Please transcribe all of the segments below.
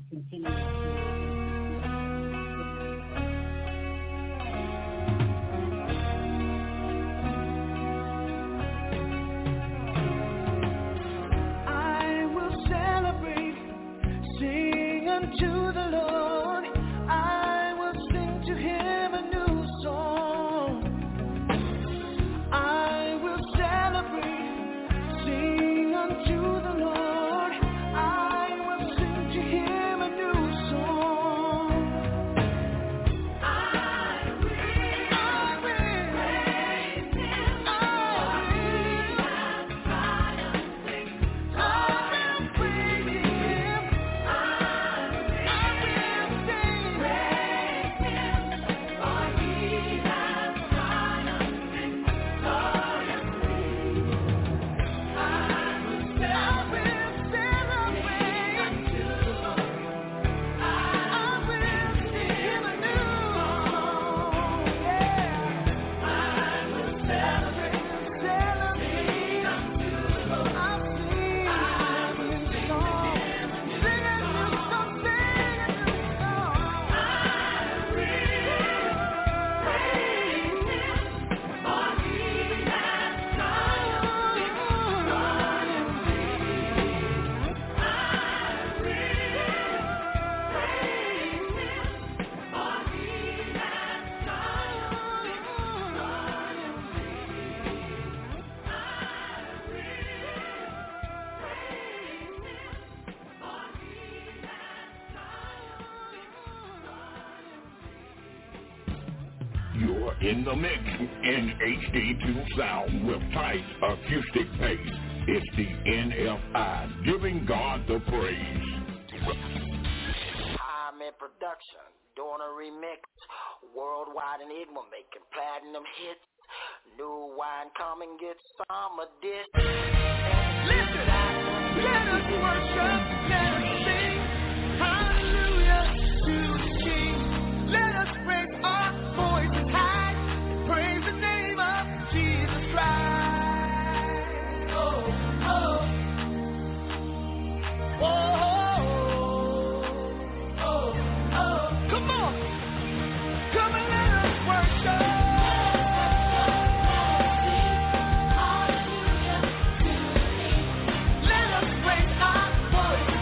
In the mix in HD2 sound with tight acoustic bass. It's the NFI, giving God the praise. I'm in production, doing a remix. Worldwide Enigma making platinum hits. New wine, come and get some of this. Listen, let us worship, let us sing. Hallelujah to the King. Let us raise our voices high. Praise the name of Jesus Christ. Oh, oh, oh, oh, oh. Come on, come and let us worship. Hallelujah to the King. Let us raise our voice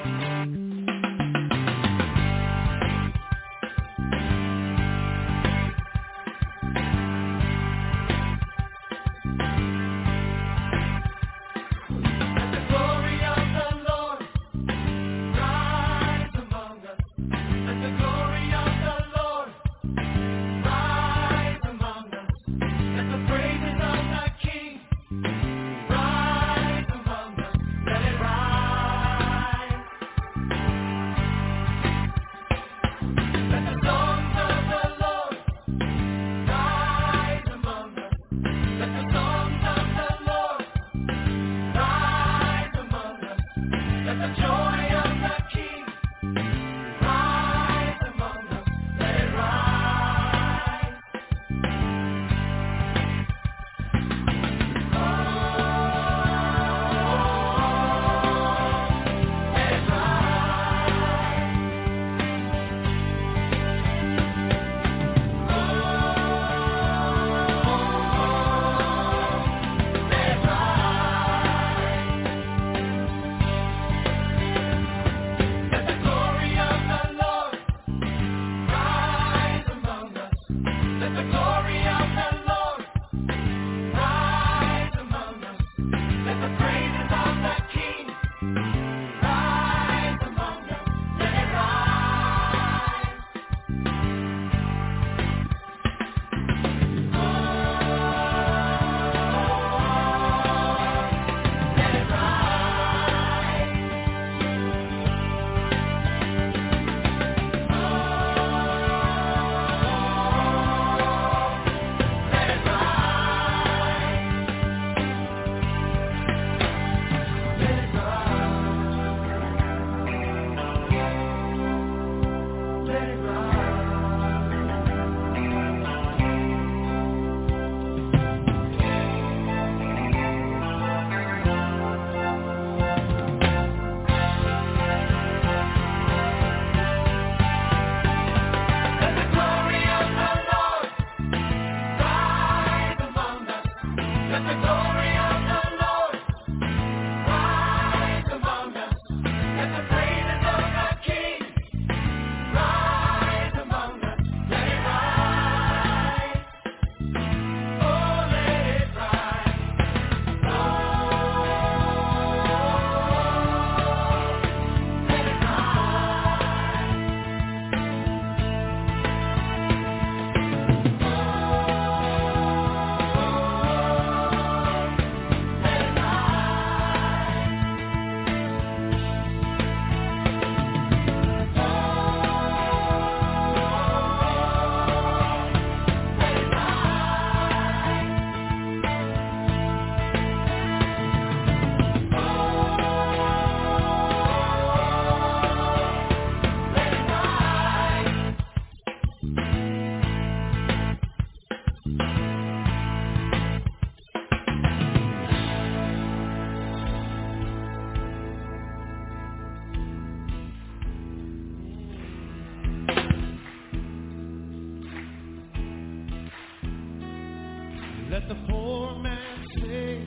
Let the poor man say,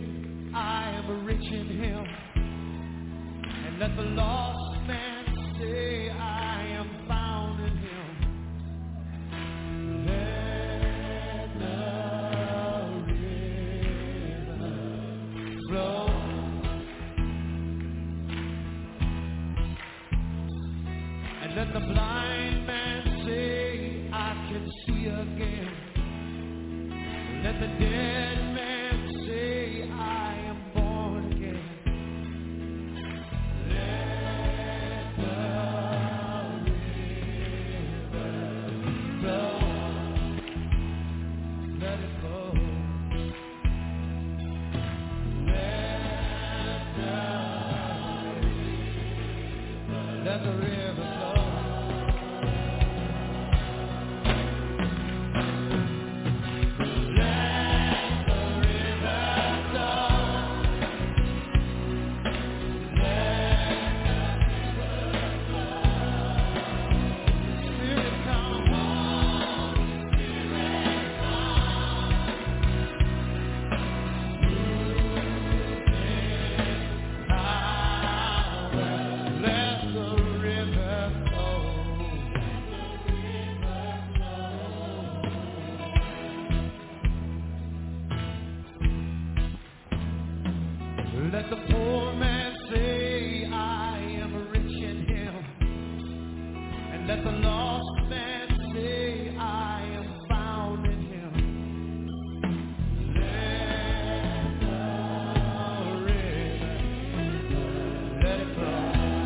I am rich in him. And let the lost man say, I am found in him. Let the river flow. And let the blind man say, I can see again. Let the dead man say, I am born again. Let the river flow. Let it flow. Let the river flow. Let the Let the lost man say, I am found in him. Let the river, let it flow.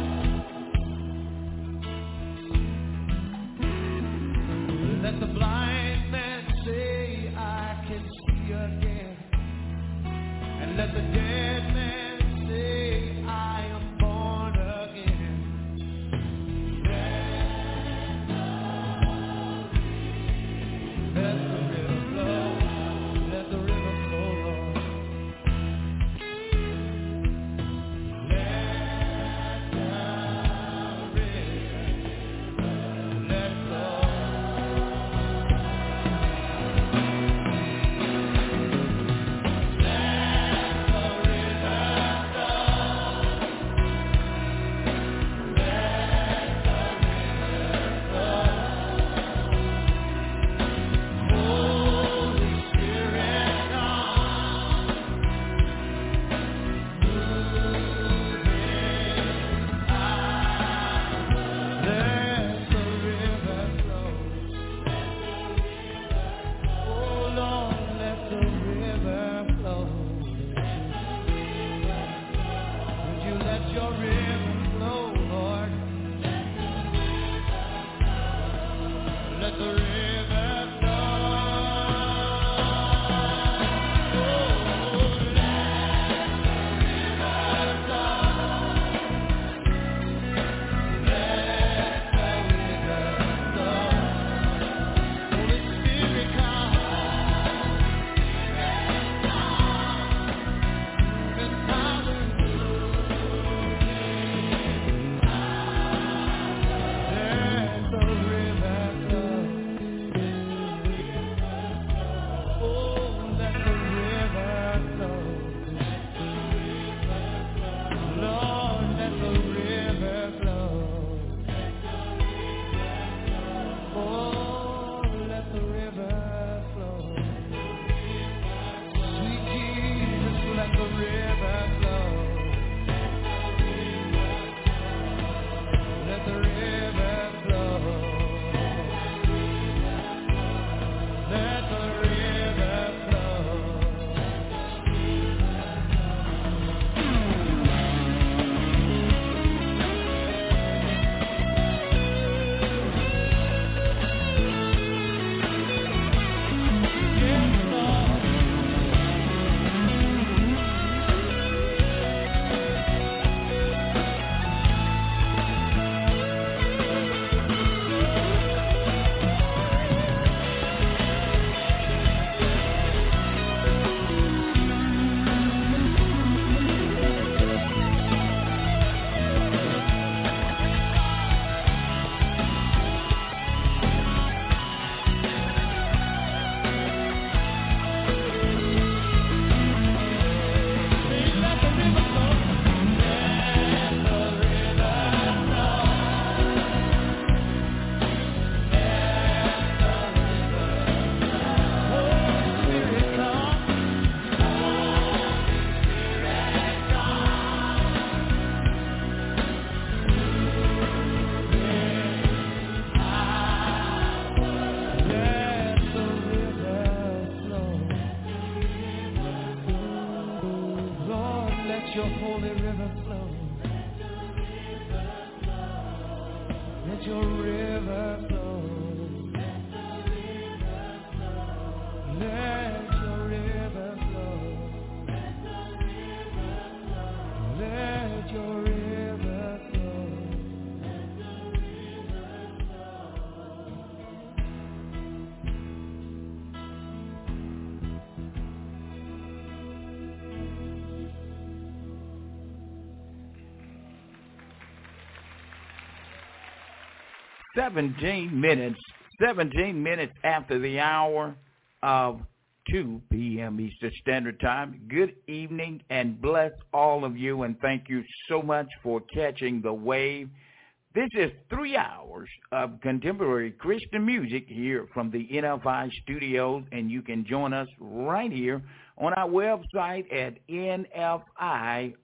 Let the blind man say, I can see again. And let the dead man say, I am born again. Let the river flow. Let the river flow, Lord. Let the river, let it flow. Seventeen minutes after the hour of 2 p.m. Eastern Standard Time. Good evening and bless all of you, and thank you so much for catching the wave. This is 3 hours of contemporary Christian music here from the NFI studios, and you can join us right here on our website at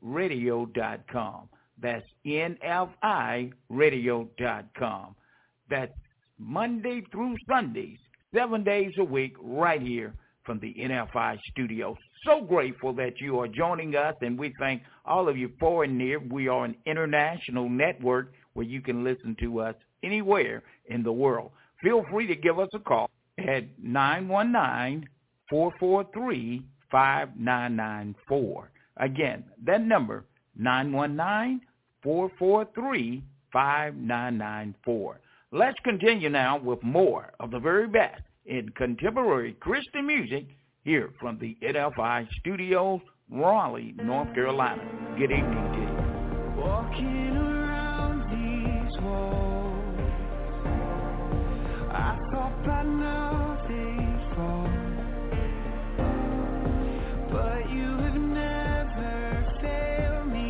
nfiradio.com. That's nfiradio.com. That's Monday through Sundays, 7 days a week, right here from the NFI studio. So grateful that you are joining us, and we thank all of you far and near. We are an international network where you can listen to us anywhere in the world. Feel free to give us a call at 919-443-5994. Again, that number, 919-443-5994. Let's continue now with more of the very best in contemporary Christian music here from the NFI Studios, Raleigh, North Carolina. Good evening to you. Walking around these walls, I thought by now they'd fall, but you have never failed me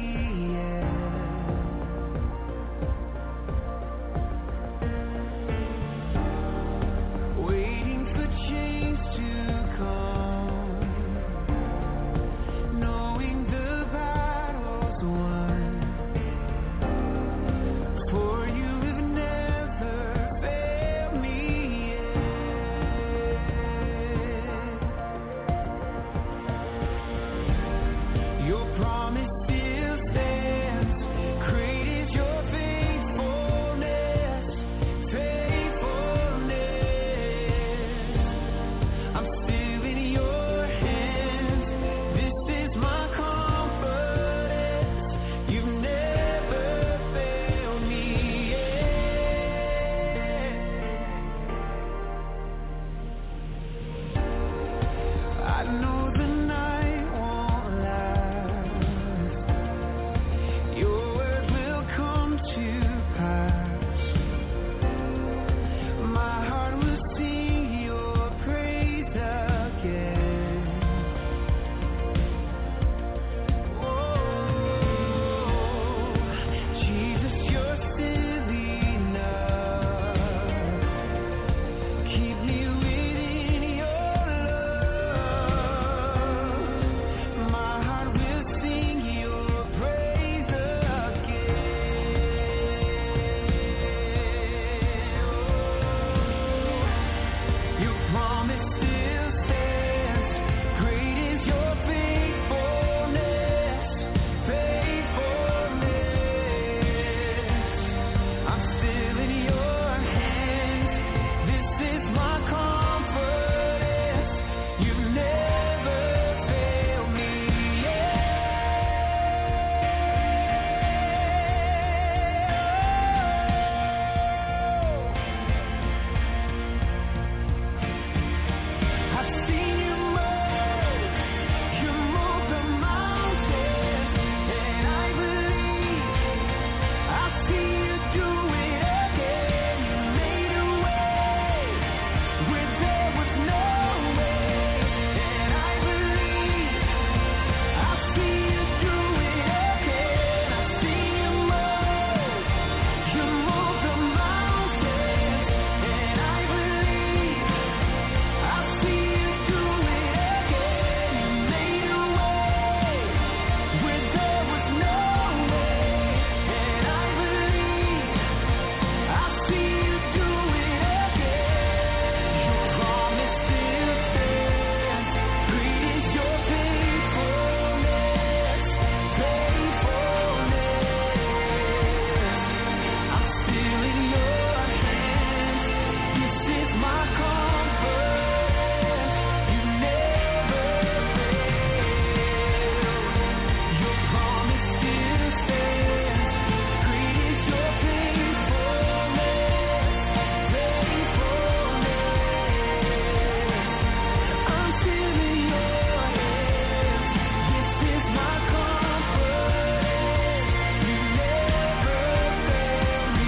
yet. Waiting for change to come, knowing the battle's won, for you have never failed me yet. Your promise still stands. Great is your faithfulness, faithfulness. I'm still in your hands. This is my confidence. You've never failed me yet. I know the night won't last. Your word will come to pass. My heart will sing your praise again. Oh, Jesus, you're still enough. Keep me within your love. My heart will sing your praise again. Your promise still stands. Great is your faithfulness, faithfulness. I'm still in your hands. This is my confidence. You've never failed me I've seen you move the mountains, and I believe I'll see you do it again. You made a way where there was no way, and I believe I'll see you do it again. I've seen you move the mountains, and I believe I'll see you do it again. You made a way where there was no way, and I believe I'll see you do it again. Your promise still stands. Great is your faithfulness, faithfulness. I'm still in your hands. This is my confidence. You never fail. Your promise still stands. Great is your faithfulness, faithfulness. I'm still in your hands. This is my confidence. You never fail me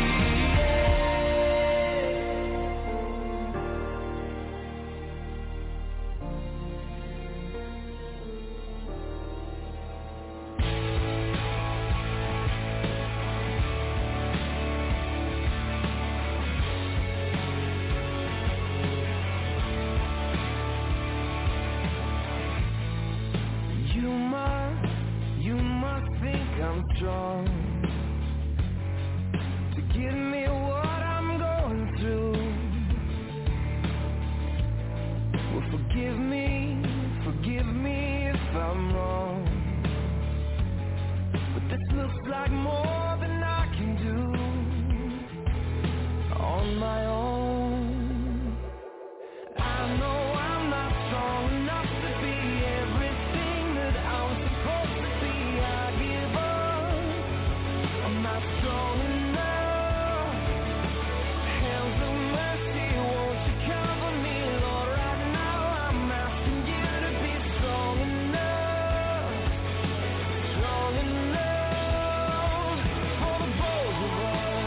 You must think I'm strong to give me what I'm going feels like more than I can do on my own. I know I'm not strong enough to be everything that I'm supposed to be. I give up. I'm not strong enough. Hands of mercy, won't you cover me, Lord? Right now I'm asking you to be strong enough for the both of us.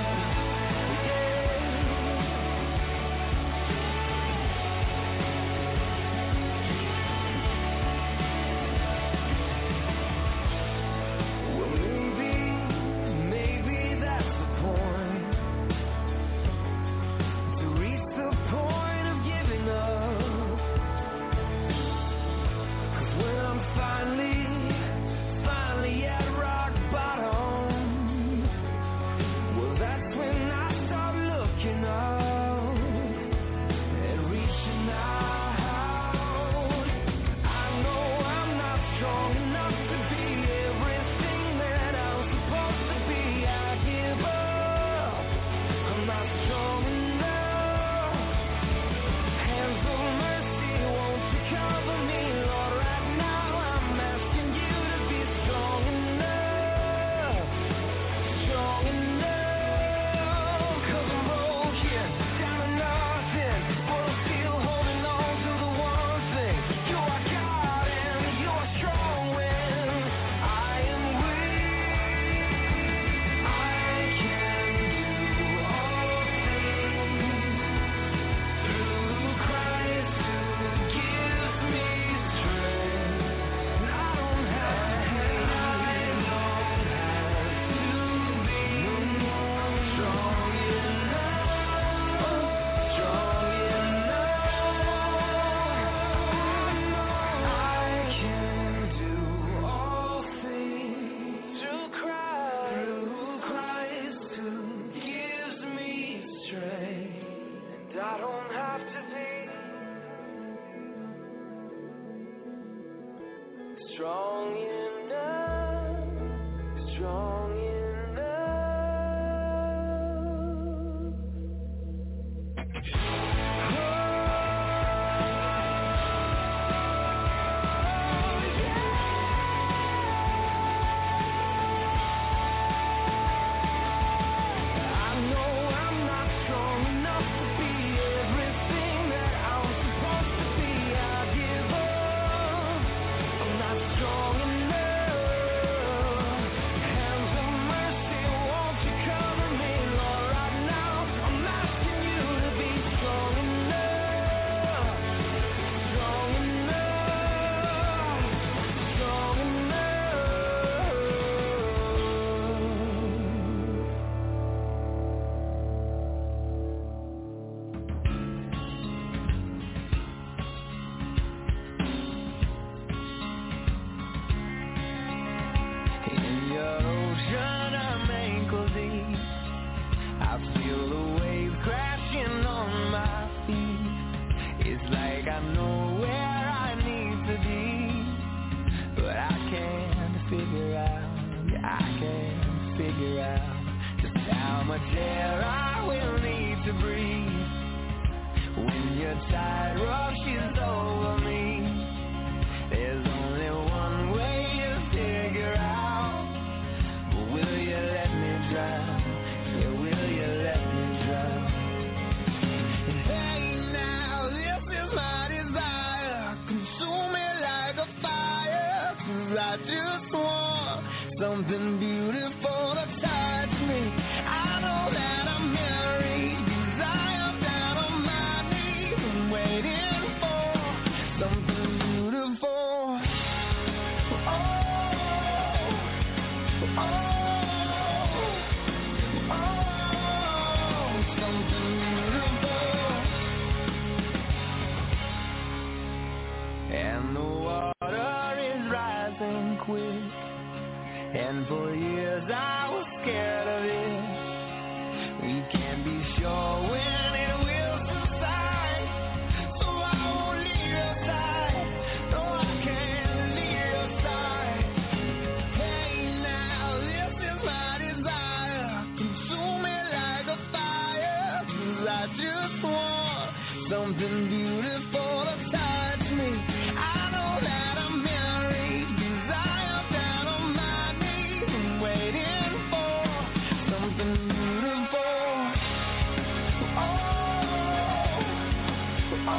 Well, maybe that's the point, to reach the point of giving up. 'Cause when I'm finally at rock bottom, well, that's when I start looking up and reaching out. I know I'm not strong enough to be everything that I'm supposed to be. I give up. I'm not strong enough. Hands of mercy, won't you cover me, Lord? Right now I'm asking you to be strong enough. 'Cause I'm broken, down to nothing, but I'm still holding on to the one thing. You are God and you are strong when I am weak. I can do all things through Christ who gives me strength. And I don't have to be strong enough. I can do all things through Christ who gives me strength. And I don't have to be strong enough. I know I'm not strong enough to be everything that I'm supposed to be. I give up. I'm not strong enough. Hands of mercy, won't you cover me, Lord? Right now I'm asking you to be strong enough. Strong enough. In your ocean I'm ankle deep. I feel the waves crashing on my feet. It's like I know where I need to be, but I can't figure out just how much air I will need to breathe when your tide rushes over me. There's only one way to figure out, but will you let me drown? Yeah, will you let me drown? And hey now, this is my desire, consume me like a fire, 'cause I just want something beautiful to touch me. I know that I'm married, 'cause I am down on my knees, I'm waiting for something beautiful. Oh, something beautiful. And the water is rising quick, and for years I was scared of it. We can't be sure when it will subside, so I won't leave your side. No, I can't leave your side. Hey now, something beautiful to touch me. I know that I'm Mary, desire down on my knees. I'm waiting for something beautiful. Oh, oh,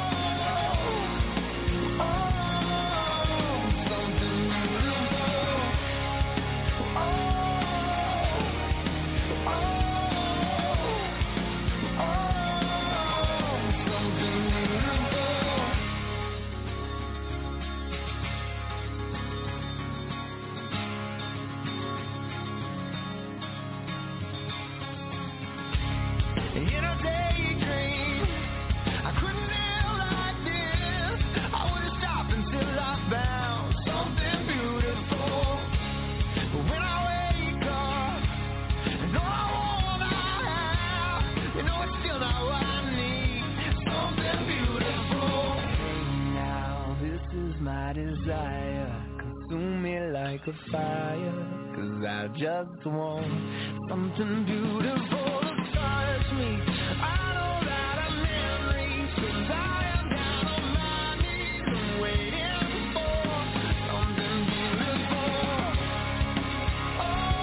oh, something beautiful. Oh, oh, something beautiful. In a daydream, I couldn't live like this. I would've stopped until I found something beautiful. But when I wake up, and all I wanna have, you know it's still not what I need. Something beautiful. Now this is my desire. Consume me like a fire. 'Cause I just want something beautiful to touch me. I know that I'm Mary, 'cause I am down on my knees. I'm waiting for something beautiful. Oh,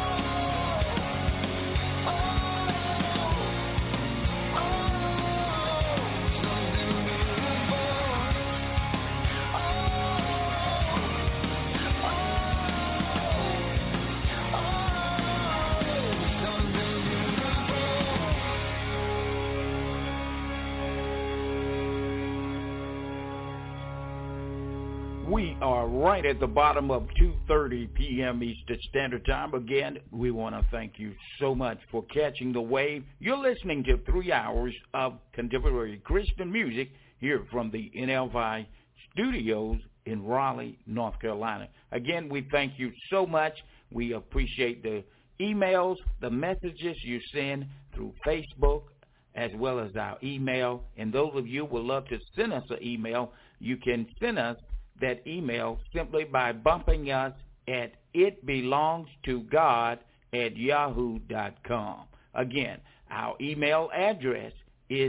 oh, oh, something beautiful. Oh, oh, something beautiful. We are right at the bottom of 2:30 p.m. Eastern Standard Time. Again, we want to thank you so much for catching the wave. You're listening to 3 hours of contemporary Christian music here from the NFI studios in Raleigh, North Carolina. Again, we thank you so much. We appreciate the emails, the messages you send through Facebook, as well as our email. And those of you who would love to send us an email, you can send us that email simply by bumping us at itbelongstogod@yahoo.com. Again, our email address is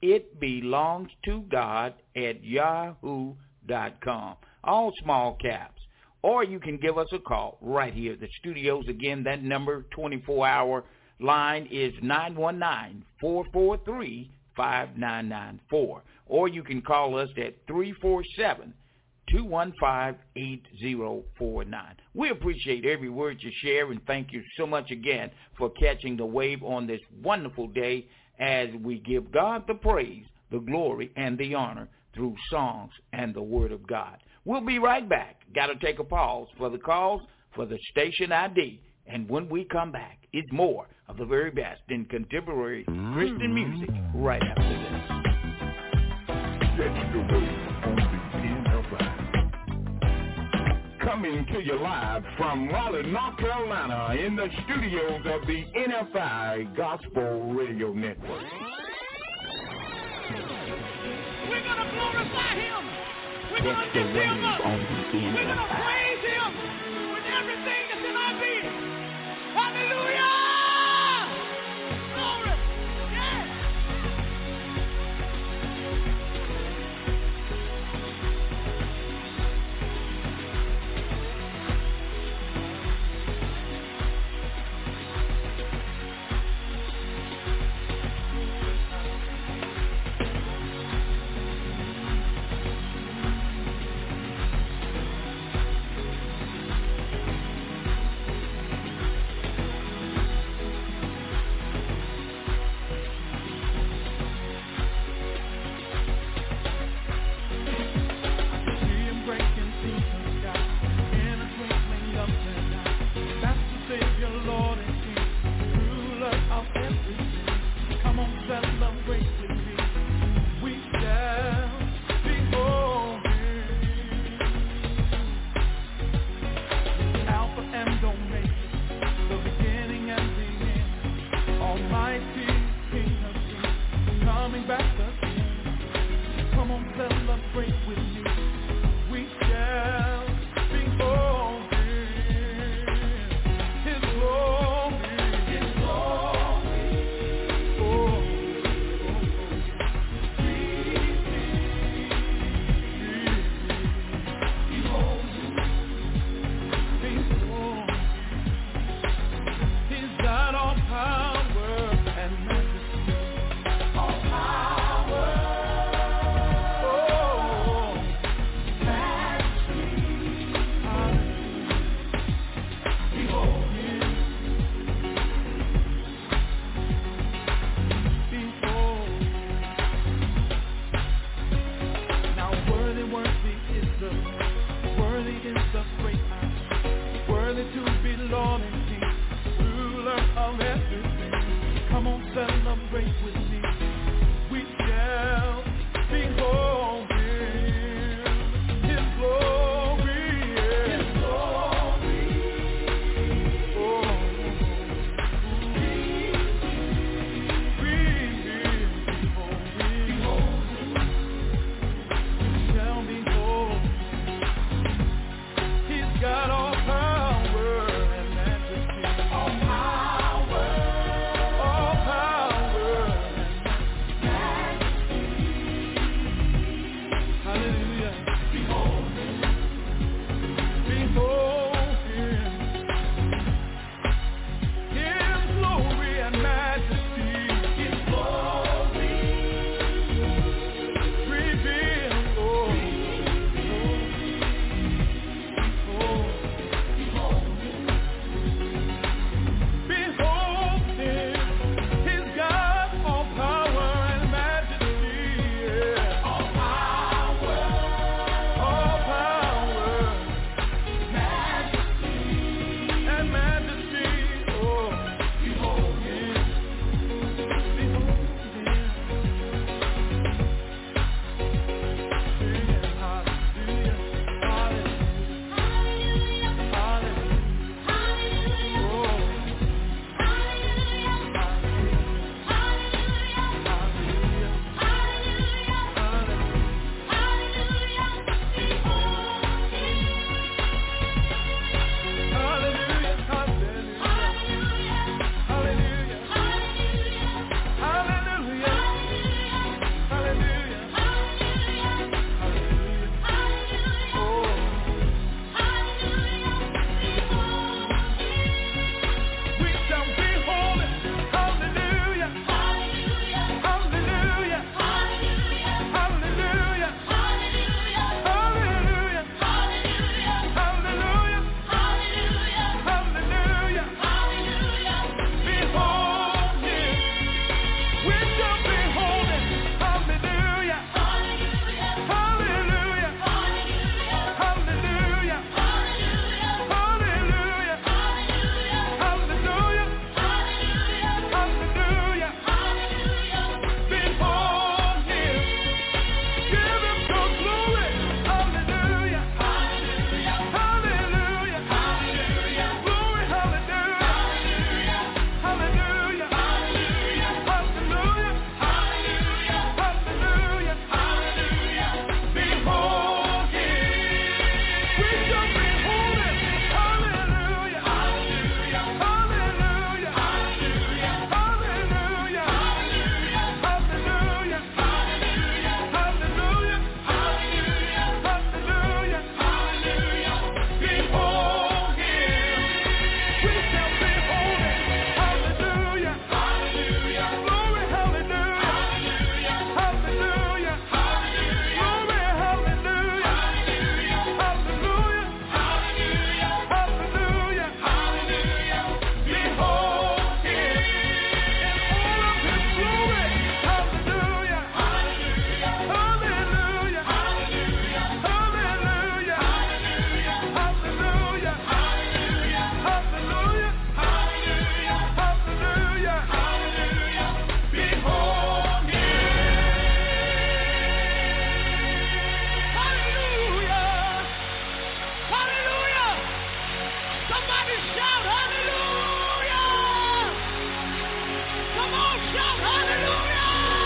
itbelongstogod@yahoo.com. All small caps. Or you can give us a call right here at the studios. Again, that number, 24-hour line, is 919-443-5994. Or you can call us at 347-215-8049. We appreciate every word you share, and thank you so much again for catching the wave on this wonderful day as we give God the praise, the glory, and the honor through songs and the Word of God. We'll be right back. Got to take a pause for the calls for the station ID. And when we come back, it's more of the very best in contemporary Christian music right after this. Catch the wave on the NFI. Coming to you live from Raleigh, North Carolina, in the studios of the NFI Gospel Radio Network. We're going to glorify him. We're going Catch to the lift him wave up. on the We're going to NFI. praise him with everything that's in our being. Hallelujah! Glory! Yes! Come on, celebrate with me. We shall behold His glory. His glory. Oh, we shall behold. He's got all power and majesty. All power and majesty. Hallelujah. Behold Him. Behold Him. His glory and majesty. His glory. Reveal, Lord. Behold Him. He's got all power and majesty. Yeah. All power, majesty and majesty. Oh, behold Him. Behold Him. Hallelujah. Hallelujah. Hallelujah. Oh. We shall behold Him. Hallelujah. Hallelujah. Hallelujah. Hallelujah. Hallelujah. Behold Him. We shall behold Him. Hallelujah. Hallelujah. Hallelujah. Hallelujah. Hallelujah. Behold Him. Give Him your glory. Hallelujah. Hallelujah. Glory, hallelujah. Hallelujah. Hallelujah. Behold Him. We shall behold Him. Hallelujah. Hallelujah. Hallelujah. Behold Him. We shall behold Him. Hallelujah. Glory, hallelujah. Hallelujah. Glory, hallelujah. Hallelujah. Behold Him. In all of His glory. Hallelujah. Hallelujah. Behold Him. Hallelujah. Somebody shout hallelujah. Come on, shout hallelujah.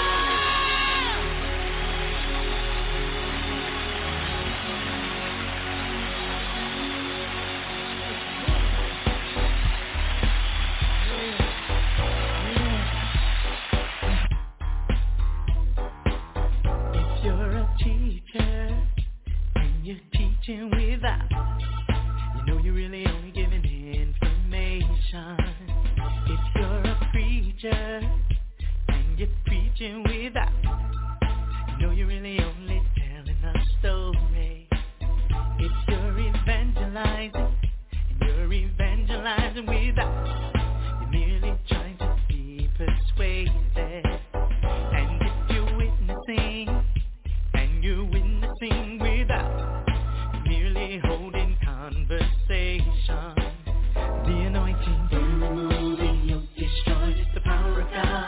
If you're a teacher and you're teaching without, you know you're really only giving information. If you're a preacher and you're preaching without, you know you're really only telling a story. If you're evangelizing and you're evangelizing without, you're merely trying to be persuaded. And if you're witnessing and you're witnessing without, you're merely holding conversation. The anointing to remove the yoke destroyed. It's the power of God.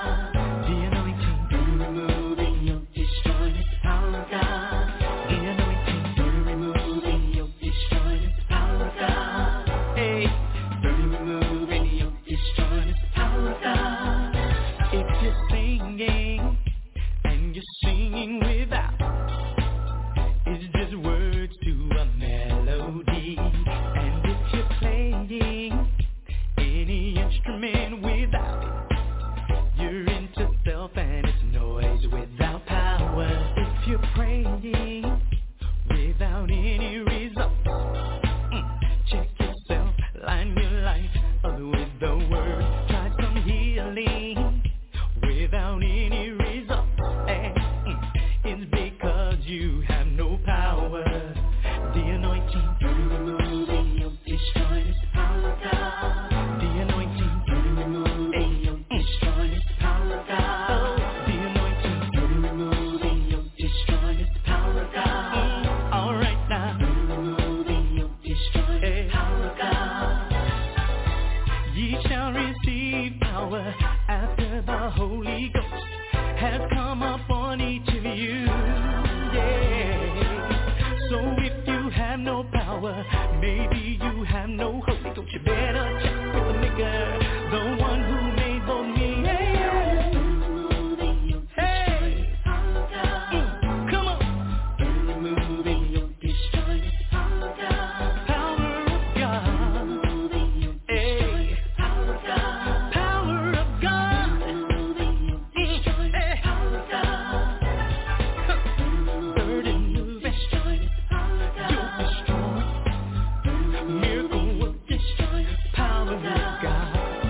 Maybe you have no hope, don't you better check with the maker, the one who made both me and you. Hey, come on. Removing your destroying power of God. Power of God. Hey, power of God. Power of God. Removing your destroying power of God. Burden move, destroying power of God. You destroy. Miracle will destroy power of God.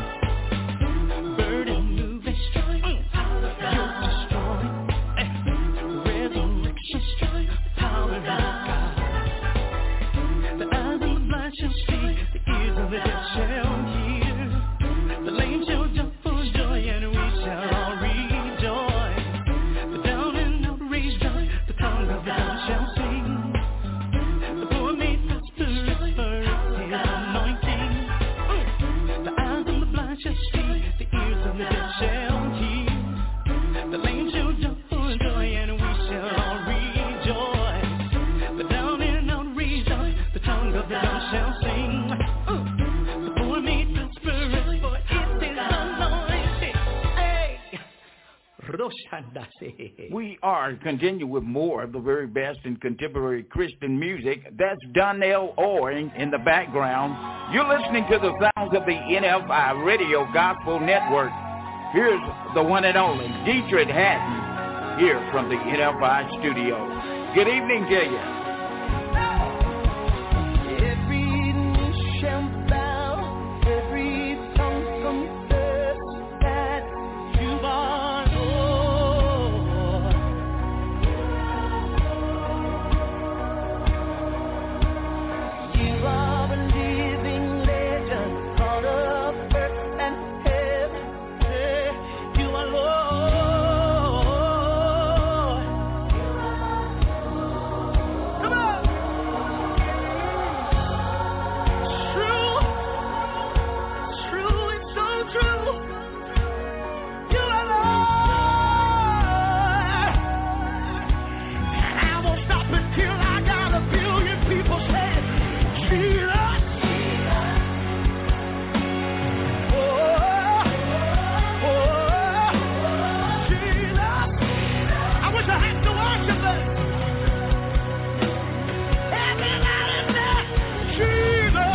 Burden move, destroy power of God. You destroy. Resurrection destroy power of God. The eyes of the blind shall see, the ears of the deaf shall hear. The lame shall jump for joy, and we shall all rejoice. The down and outraged up, the tongue of the dumb shall sing. The poor may prosperous for his anointing. The eyes of the blind shall see, the ears of the deaf shall hear. The lame shall jump for joy, and we shall all rejoice. The down and outraged up, the tongue of the dumb shall sing. The poor may prosperous for it is anointing. Hey, Roshandase. We are continuing with more of the very best in contemporary Christian music. That's Donnell Orring in the background. You're listening to the sounds of the NFI Radio Gospel Network. Here's the one and only Dietrich Hatton here from the NFI studio. Good evening to you. Every knee shall bow, every tongue confess that you are Lord. You are a living legend, God of earth and heaven. You are Lord. Come on. True, it's so true. You are Lord. And I won't stop until I got a billion people say, Jesus. Oh, Jesus. I wish I had to worship it. Everybody say, Jesus.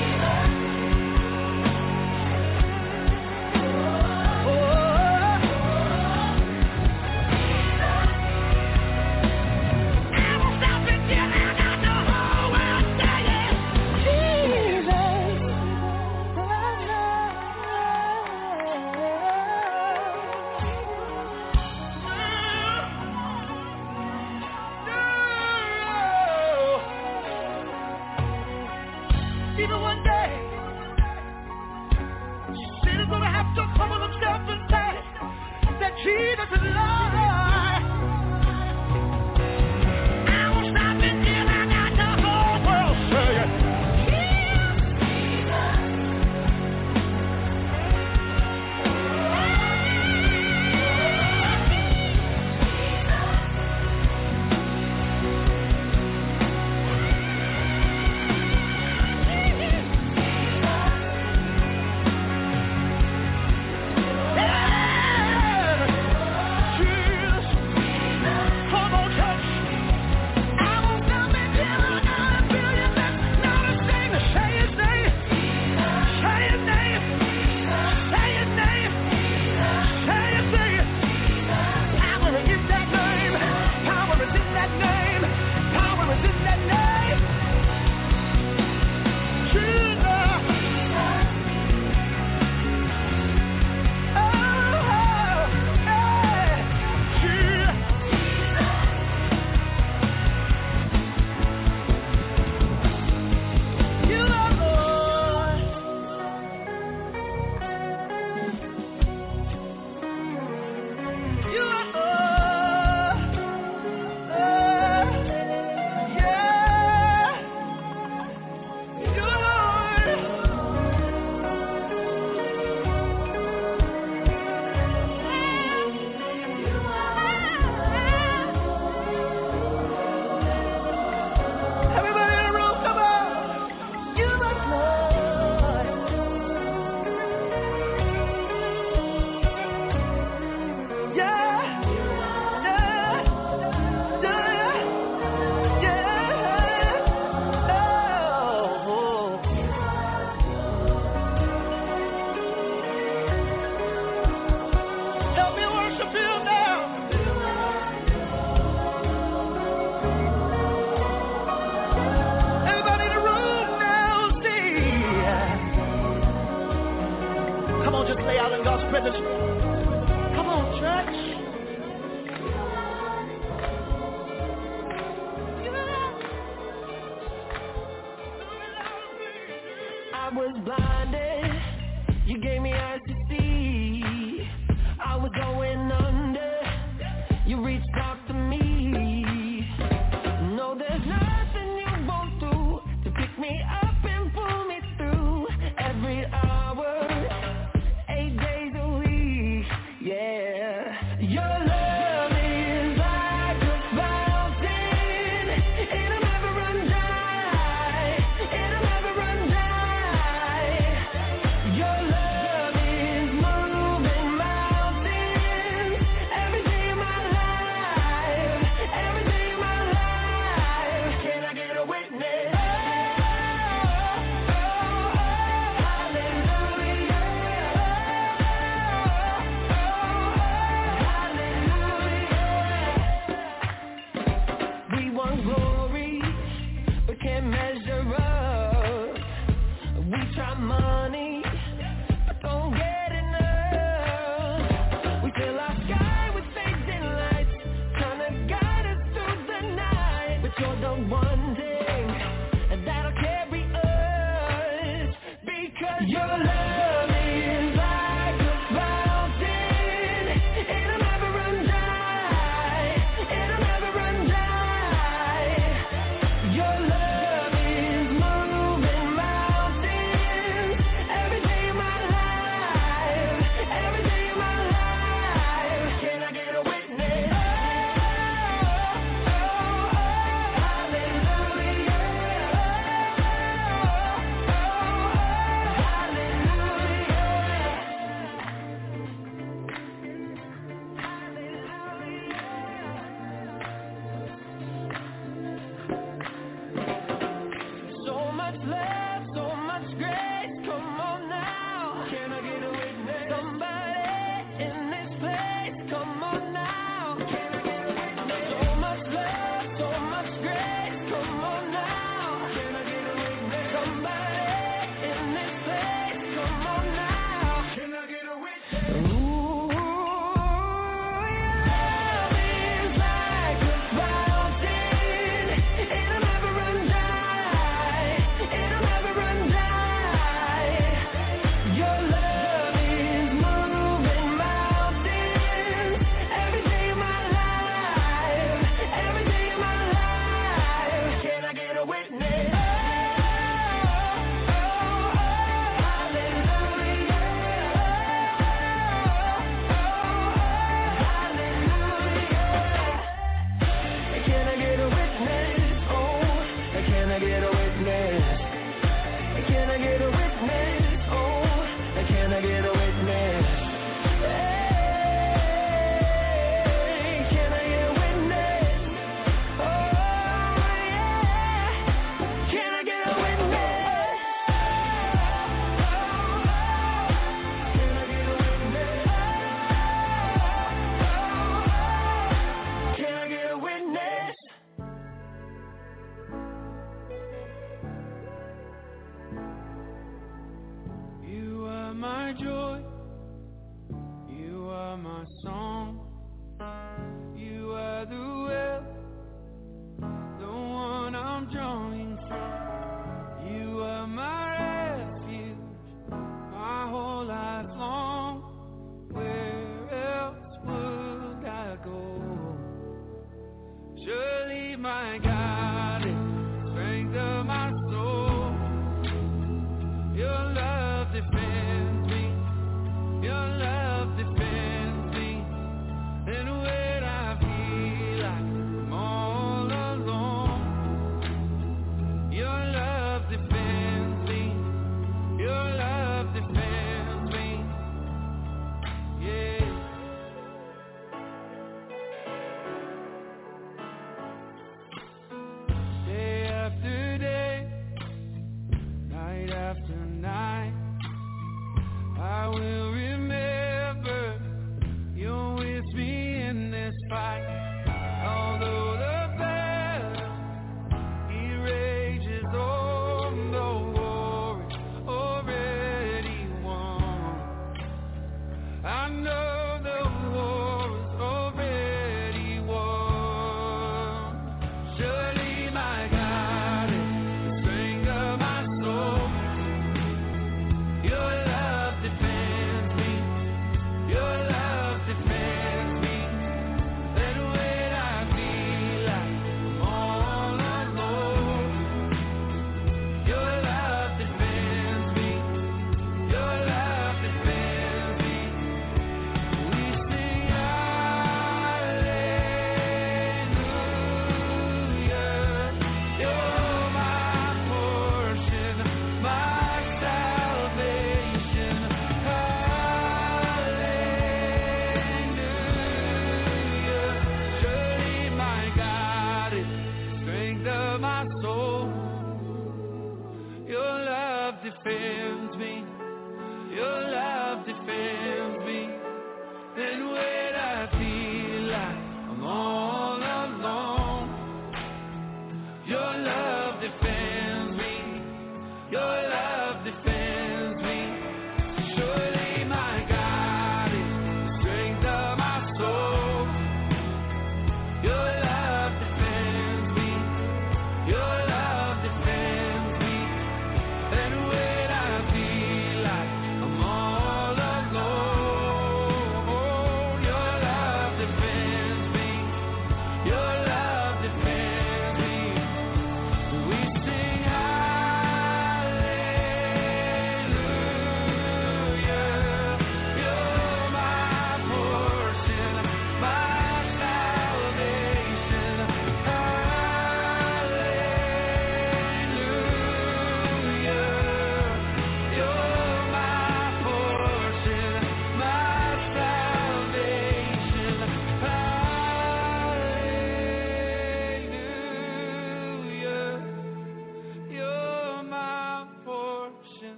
Even one day, sin is gonna have to humble himself and say that Jesus is Lord. I won't stop until I got the whole world saying, Jesus. was blinded, you gave me eyes to see. I was going under, you reached out to me. No, there's nothing you won't do to pick me up and pull me through. Every hour, 8 days a week, yeah. Your love is like a fountain, it'll never run dry, it'll never run dry. Your love is moving mountains, every day of my life, every day of my life. Can I get a witness? Oh, hallelujah.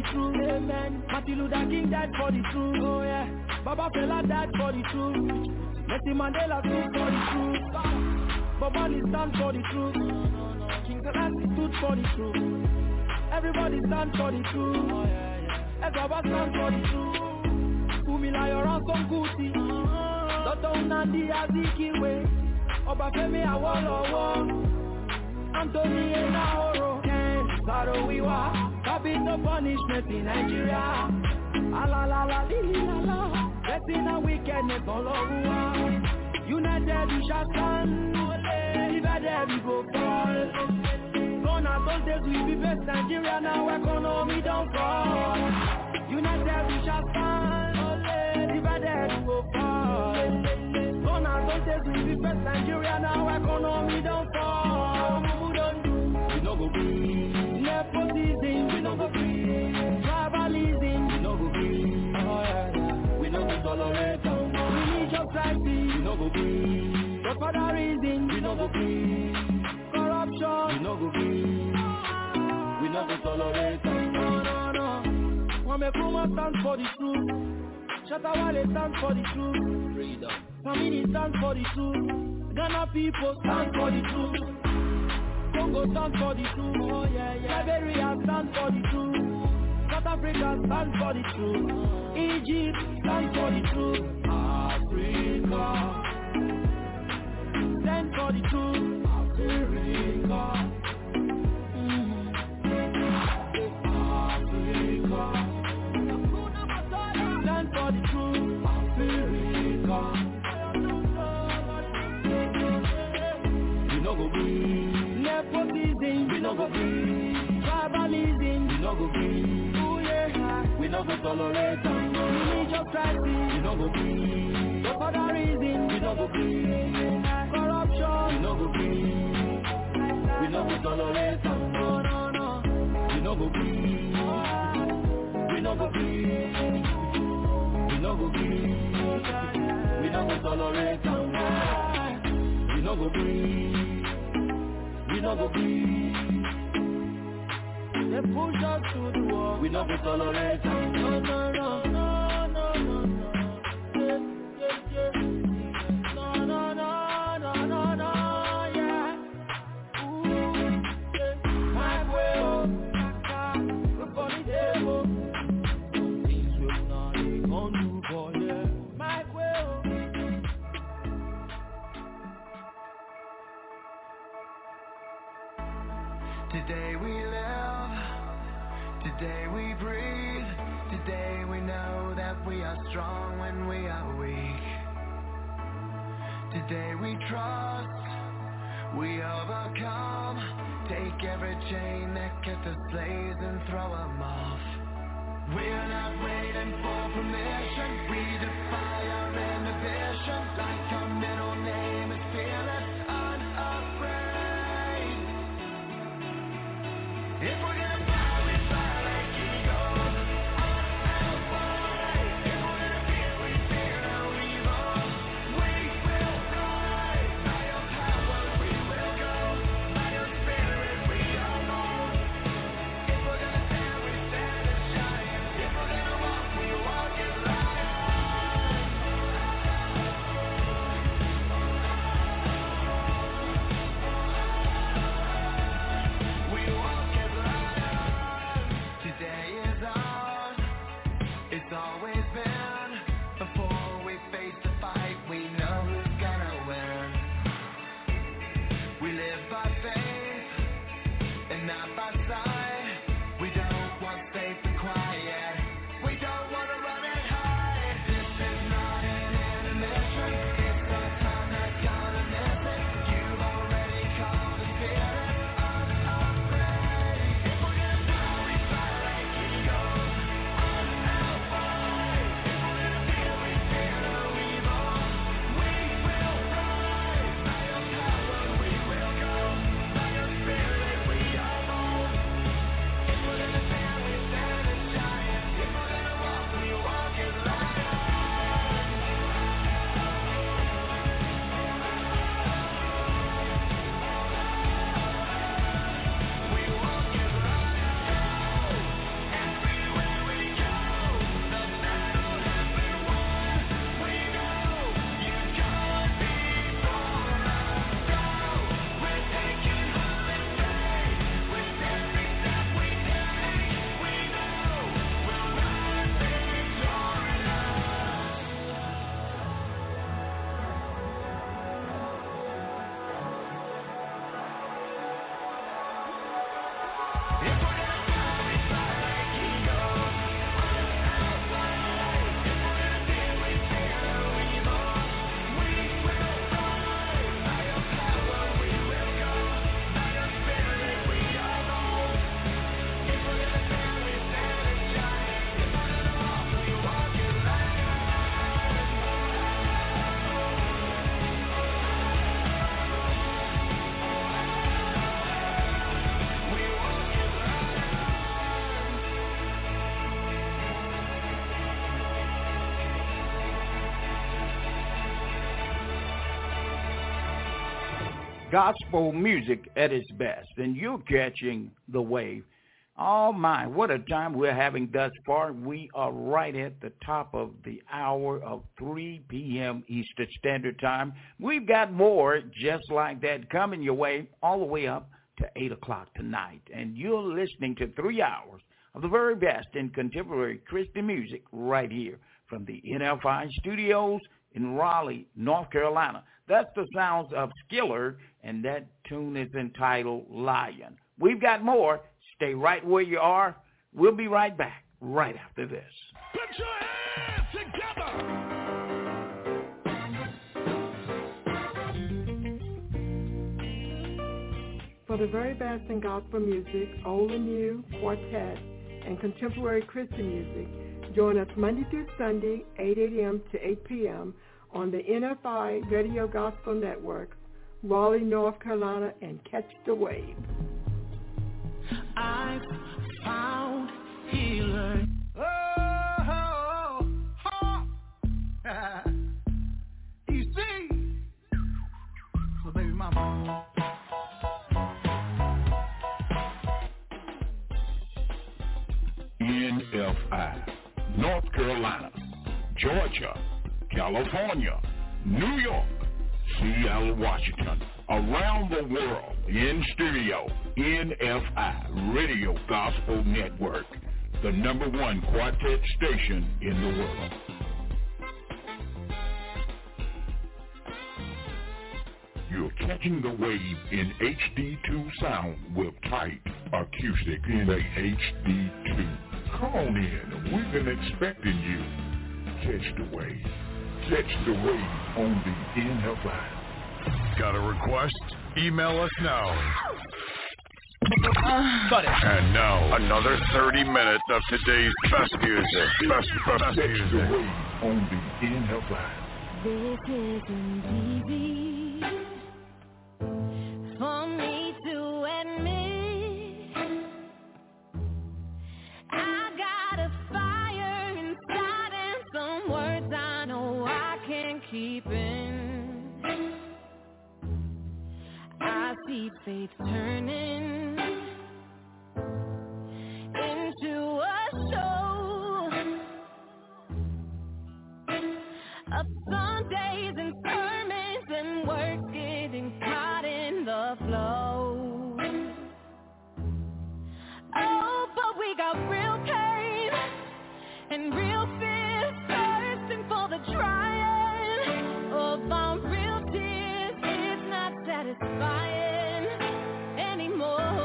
truth. Amen. Martin Luther King died for the truth. Oh yeah. Baba Fela died for the truth. Nelson Mandela stood for the truth. Bob Marley stand for the truth. King Selassie stood for the truth. Everybody stand for the truth. Everybody stand for the truth. Fumilayo Ransom Kuti. Dr. Nnamdi Azikiwe. Obafemi Awolowo. Anthony Enahoro. Ken Saro-Wiwa. Capital punishment in Nigeria. Alalala, lililala. Blessing and wickedness all over. United we shall stand. Divided we go fall. Gone are those days we be best Nigeria, now economy don't fall. United we shall stand. Divided we go fall. Gone are those days we be best Nigeria, now economy don't fall. Who don't do? We no go free. Nepotism, we no go free. Tribalism, we no go free. We no go tolerate. Religious crisis, we no go free. Godfatherism, we no go free. Corruption, we no go free. We no go tolerate. No. Wamekuma stands for the truth. Shatawale stands for the truth. Freedom. Family stands for the truth. Ghana people stand for the truth. Congo stands for the truth. Oh yeah. Liberia stands for the truth. South Africa stands for the truth. Egypt stands for the truth. Africa stand for the truth. Africa. Africa stand for the truth. Africa. We no go free. Nepotism, we no go free. Tribalism, we no go free. Oh yeah, we no go tolerate. Religious crisis, we no go free. Godfatherism, we no go free. Corruption, we no go free. We no go tolerate. No. We no go free. We no go free. We no go free. We no go tolerate. We no go free. We no go free. They push us to the wall. We no go tolerate. No. Yeah. No, yeah. Ooh, yeah. My way, we're gonna do. Some things we're not gonna do, boy, yeah. My way. Today we live, today we breathe, today we know that we are strong when we are weak. Today we trust, we overcome, take every chain that kept us slaves and throw them off. We're not waiting for permission, we defy our inhibition, like our middle name is fearless, unafraid. If we're gonna fly, we fly like eagles, unafraid. If we're gonna fear, we fear no evil. We will fly, by your power we will go, by your spirit we are born. If we're gonna stand, we stand as giants. If we're gonna walk, we walk as lions. We walk as lions. gospel music at its best, and you're catching the wave. Oh my, what a time we're having thus far. We are right at the top of the hour of 3 p.m. Eastern Standard Time. We've got more just like that coming your way all the way up to 8 o'clock tonight. And you're listening to 3 hours of the very best in contemporary Christian music right here from the NFI studios in Raleigh, North Carolina. That's the sounds of Skiller, and that tune is entitled Lion. We've got more. Stay right where you are. We'll be right back right after this. Put your hands together. For the very best in gospel music, old and new, quartet, and contemporary Christian music, join us Monday through Sunday, 8 a.m. to 8 p.m. on the NFI Radio Gospel Network, Raleigh, North Carolina, and catch the wave. I've found healer. You see? So baby mama. NFI, North Carolina, Georgia, California, New York, Seattle, Washington, around the world, in studio, NFI Radio Gospel Network, the #1 quartet station in the world. You're catching the wave in HD2 sound with tight acoustic in the HD2. Come on in, we've been expecting you. Catch the wave. Catch the wave on the NFI. Got a request? Email us now. Cut it. And now, another 30 minutes of today's best music. Best Catch the music. wave on the NFI. This isn't easy for me to admit. I got a fire inside and some words I know I can't keep in. I see faith turning into a show of Sundays and sermons and words getting caught in the flow. Oh, but we got real pain and real fear, thirsting for the trying of our real tears is not satisfying anymore.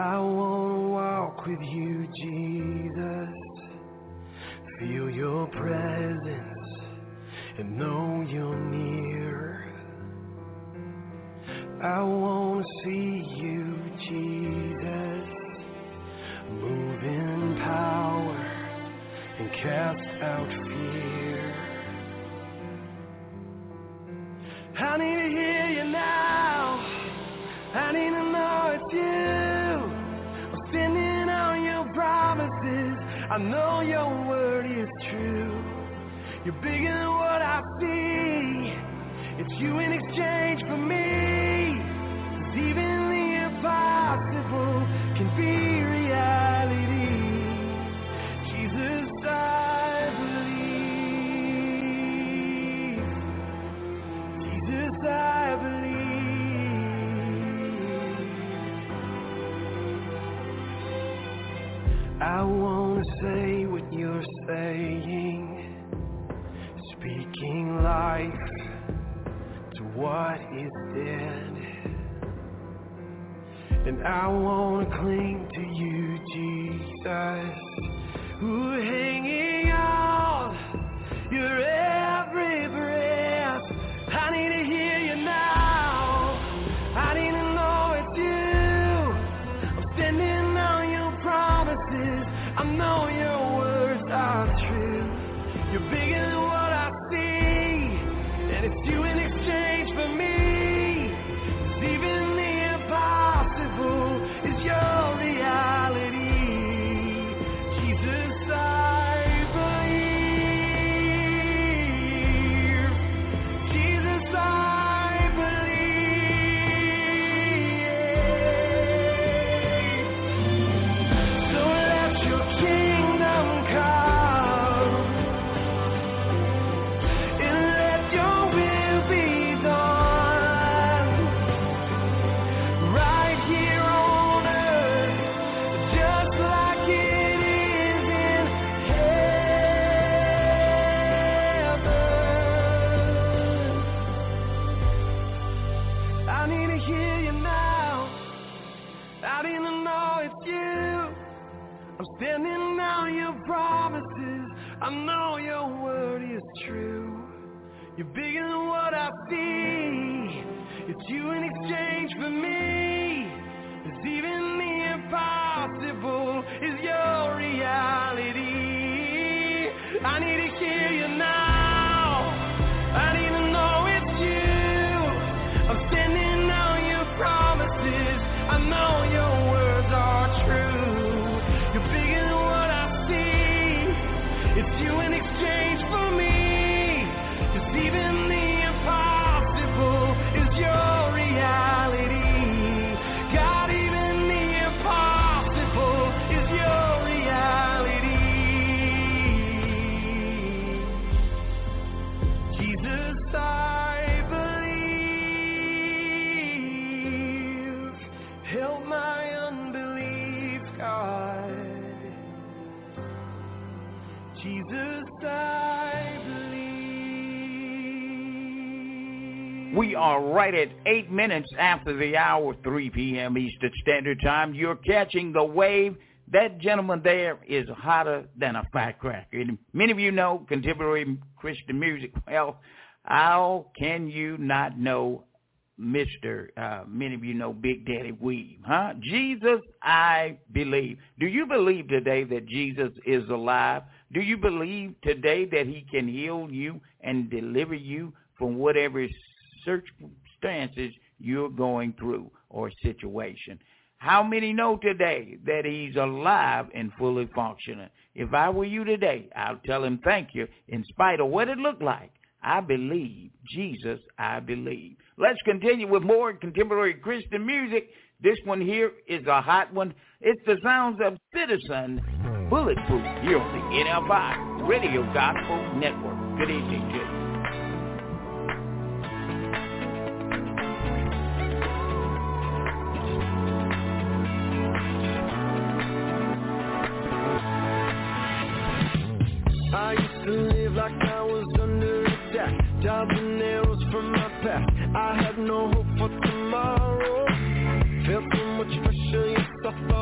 I wanna walk with you, Jesus. Feel your presence and know you're near. I wanna see you, Jesus. Move in power and cast out fear. I need to hear you now. I need to know it's you. I'm standing on your promises. I know your word is true. You're bigger than what I see. It's you in exchange for me. 'Cause even the impossible can be reality. Jesus, I believe. Jesus, I believe. I want to say what you're saying, speaking life to what is dead. And I want to cling to you, Jesus. Ooh, hanging on your every breath. I need to hear you now. I need to know it's you. I'm standing on your promises. I know your words are true. You're bigger than what I see, and it's you in exchange for me. 'Cause even the impossible is your reality. Jesus, I believe. Jesus, I believe. So let your kingdom come, and let your will be done, right here on earth, just like it is in heaven. I need to hear you now. I need to know it's you. I'm standing on your promises. I know your word is true. You're bigger than what I see. It's you in exchange for me. It's even the impossible is your reality. I need to hear you now. I need to know it's you. I'm standing on your promises. I know your words are true. You're bigger than what I see. It's you in exchange for me. 'Cause even the impossible is your reality. God, even the impossible is your reality. Jesus, I believe. Help my unbelief, God. Jesus, I believe. We are right at 8 minutes after the hour, 3 p.m. Eastern Standard Time. You're catching the wave. That gentleman there is hotter than a firecracker. And many of you know contemporary Christian music. Well, how can you not know many of you know Big Daddy Weave, huh? Jesus, I believe. Do you believe today that Jesus is alive? Do you believe today that he can heal you and deliver you from whatever circumstances you're going through or situation? How many know today that he's alive and fully functioning? If I were you today, I'll tell him thank you in spite of what it looked like. I believe. Jesus, I believe. Let's continue with more contemporary Christian music. This one here is a hot one. It's the sounds of Citizen Bulletproof here on the NFI Radio Gospel Network. Good evening, Jim. I used to live like I was under attack, jobs and arrows from my past. I had no hope for tomorrow. Felt so much pressure, yes, I thought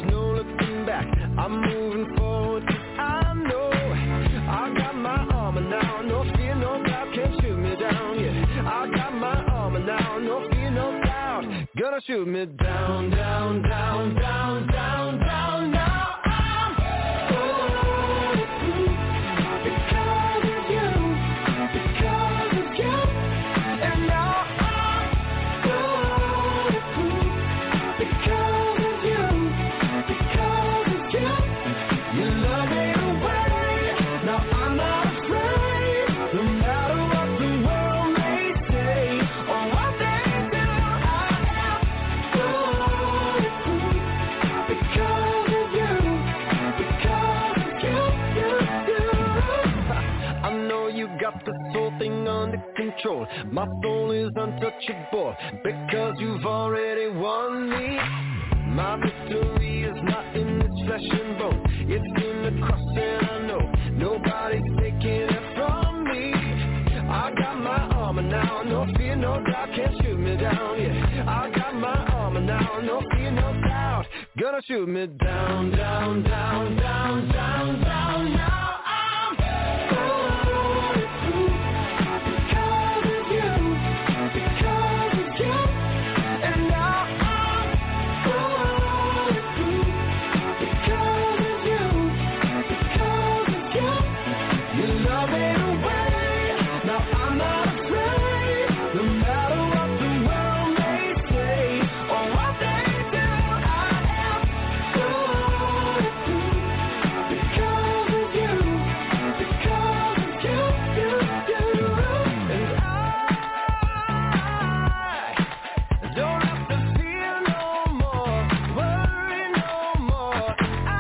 there's no looking back. I'm moving forward 'cause I know I got my armor now. No fear, no doubt can shoot me down. Yeah, I got my armor now. No fear, no doubt. Gonna shoot me down, down, down, down, down, down. Now I'm bulletproof because of you, because of you. And now I'm bulletproof because of you, because of you. You love me away. Now I'm not afraid. No matter what the world may say or what they do, I am bulletproof because of you, because of you, you. I know you got this whole thing under control. My soul is untouchable because you've already won me. My victory is not in this flesh and bone. It's in the cross and I know nobody's taking it from me. I got my armor now, no fear, no doubt, can't shoot me down. Yeah, I got my armor now, no fear, no doubt. Gonna shoot me down, down, down, down, down, down. Now I'm bulletproof because of you, because of you. And now I'm bulletproof because of you, because of you. You love me away. Now I'm not afraid. No matter what the world may say or what they do, I am bulletproof because of you, because of you, you. And I don't have to fear no more, worry no more. I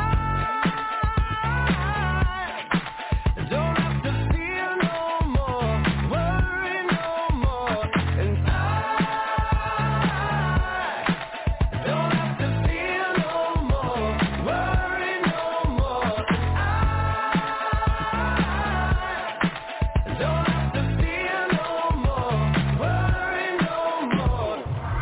don't have to fear no more, worry no more. And I don't have to fear no more, worry no more. I don't have to fear no more, worry no more.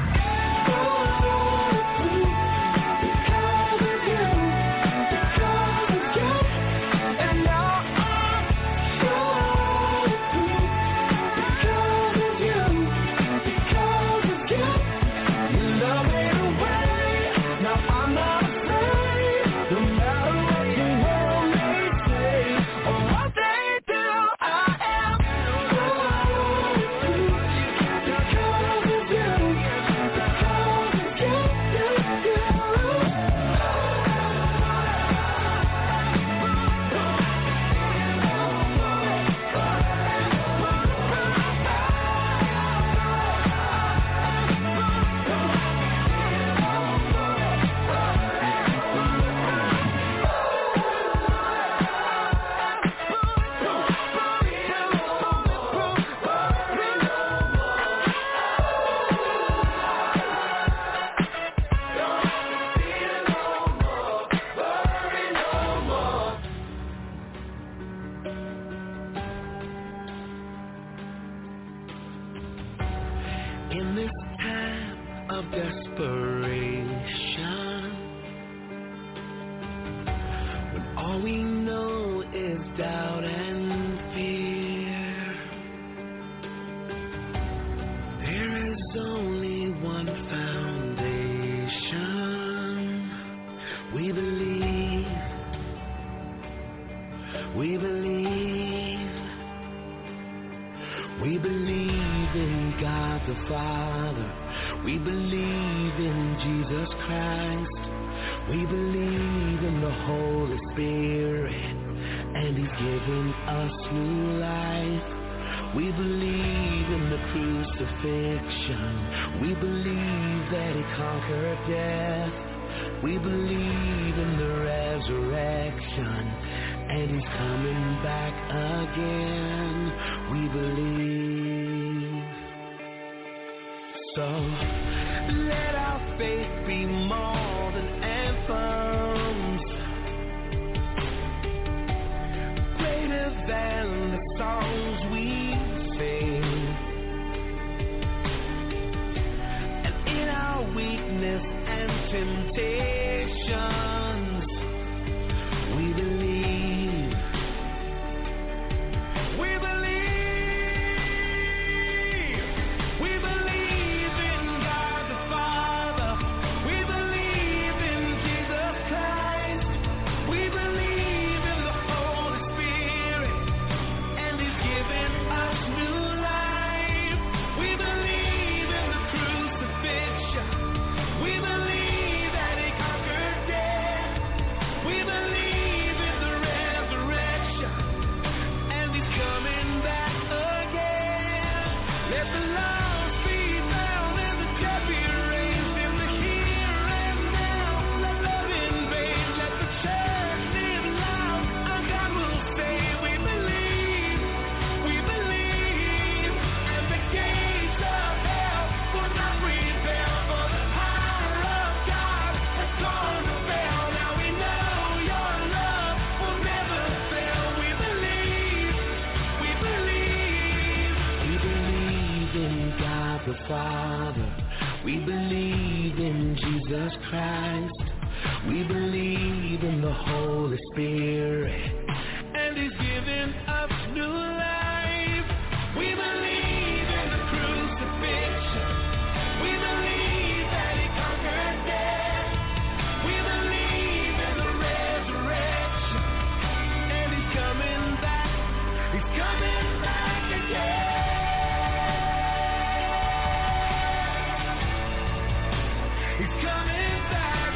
Bulletproof because of you, because of you. And now I'm bulletproof because of you, because of you. You love me away. Now I'm not afraid. No matter what the world may say or what they do, I am bulletproof because of you, because of you, you. In this time of desperation, when all we know is doubt and fear, there is only one foundation. We believe, we believe, we believe in God the Father. We believe in Jesus Christ. We believe in the Holy Spirit, and He's given us new life. We believe in the crucifixion. We believe that He conquered death. We believe in the resurrection, and He's coming back again. We believe. So let our faith be more than anthems, greater than the songs we sing. And in our weakness and temptation, Father. We believe in Jesus Christ. We believe in the Holy Spirit. And He's given us new life. We believe in the crucifixion. We believe that He conquered death. We believe in the resurrection. And He's coming back. He's coming back again. He's coming back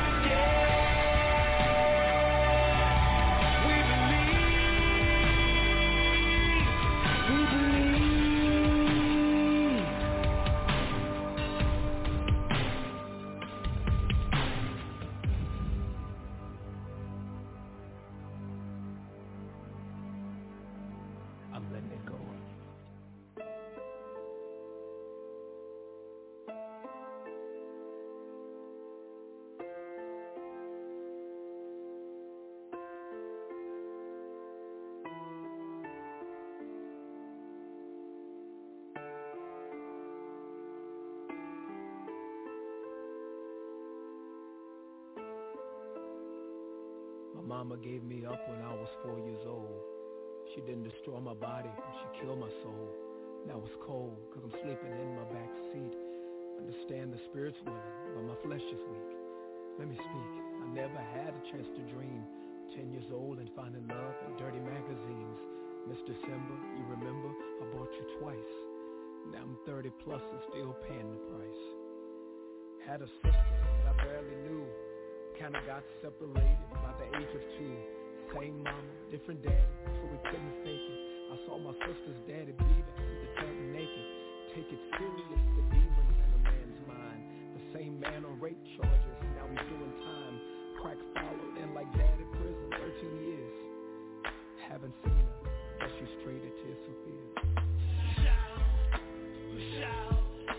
again. We believe. I'm letting it go. My mama gave me up when I was 4 years old. She didn't destroy my body, but she killed my soul. Now it's cold, cause I'm sleeping in my back seat. Understand the spirit's willing, but my flesh is weak. Let me speak. I never had a chance to dream. 10 years old and finding love in dirty magazines. Miss December, you remember, I bought you twice. Now I'm 30 plus and still paying the price. Had a sister that I barely knew. Kinda got separated by the age of 2. Same mama, different daddy, so we couldn't fake it. I saw my sister's daddy bleeding through the tub naked. Take it serious, the demons in a man's mind. The same man on rape charges, now he's doing time. Crack followed and like daddy prison, 13 years. Haven't seen her, but she's straight at Tears for Fears. Shout.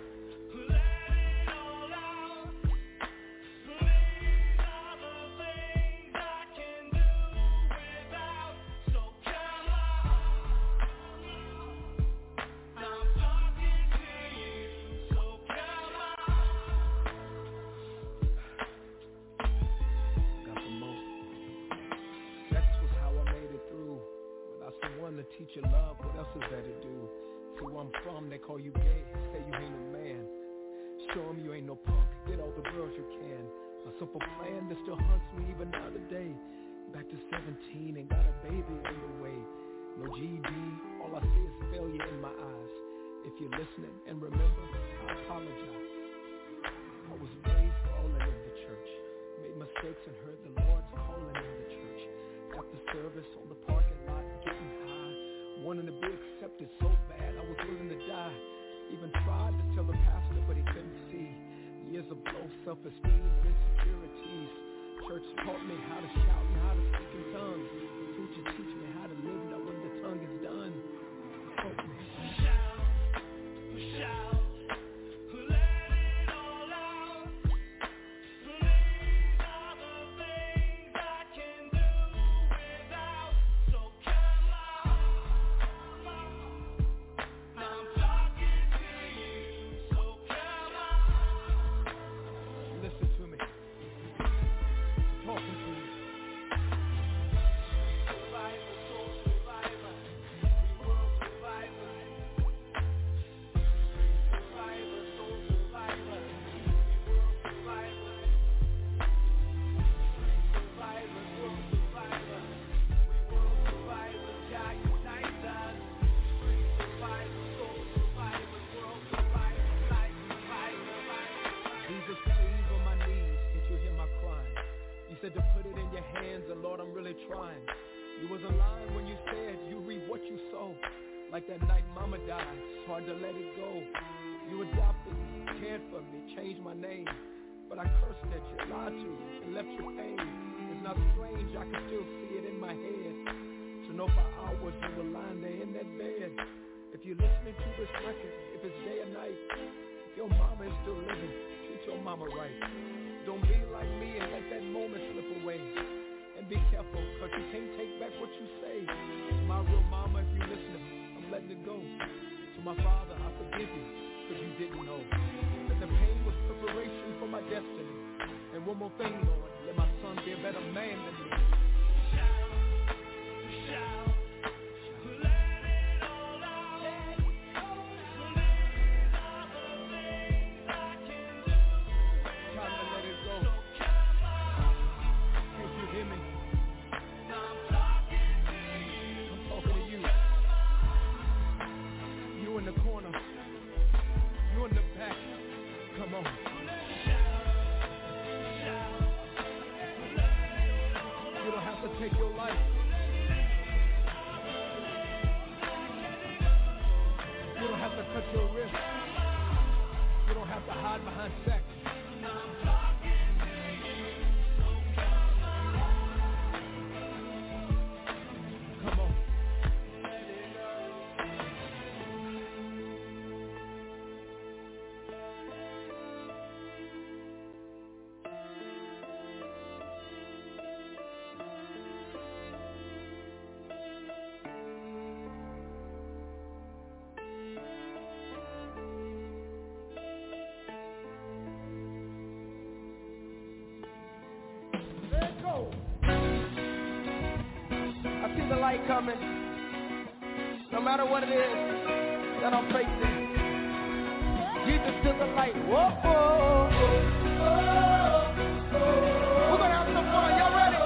To teach you love, what else is there to do? See where I'm from, they call you gay, say you ain't a man. Show them you ain't no punk, get all the girls you can. A simple plan that still haunts me even now today. Back to 17 and got a baby on the way. No GED, all I see is failure in my eyes. If you're listening and remember, I apologize. I was raised falling in the church. Made mistakes and heard the Lord's calling in the church. After service on the parking lot, getting high. Wanting to be accepted so bad, I was willing to die. Even tried to tell the pastor, but he couldn't see. Years of low self-esteem and insecurities. Church taught me how to shout and how to speak in tongues. Preacher teach me how to live now when the tongue is done. Help me. Shout. To put it in your hands, and Lord, I'm really trying. You wasn't lying when you said you reap what you sow. Like that night mama died, it's hard to let it go. You adopted me, cared for me, changed my name. But I cursed at you, lied to you, and left you pain. It's not strange, I can still see it in my head. To know for hours you were lying there in that bed. If you're listening to this record, if it's day or night, if your mama is still living, treat your mama right. Don't be like me and let that moment slip away. And be careful, cause you can't take back what you say. To my real mama, if you listening, I'm letting it go. To my father, I forgive you. 'cause you didn't know that the pain was preparation for my destiny. And one more thing, Lord, let my son be a better man than me. Take your life. You don't have to cut your wrist. You don't have to hide behind sex. Come on. Coming, no matter what it is that I'm facing, Jesus to the light. Whoa, whoa, whoa. We're gonna have some fun. Y'all ready?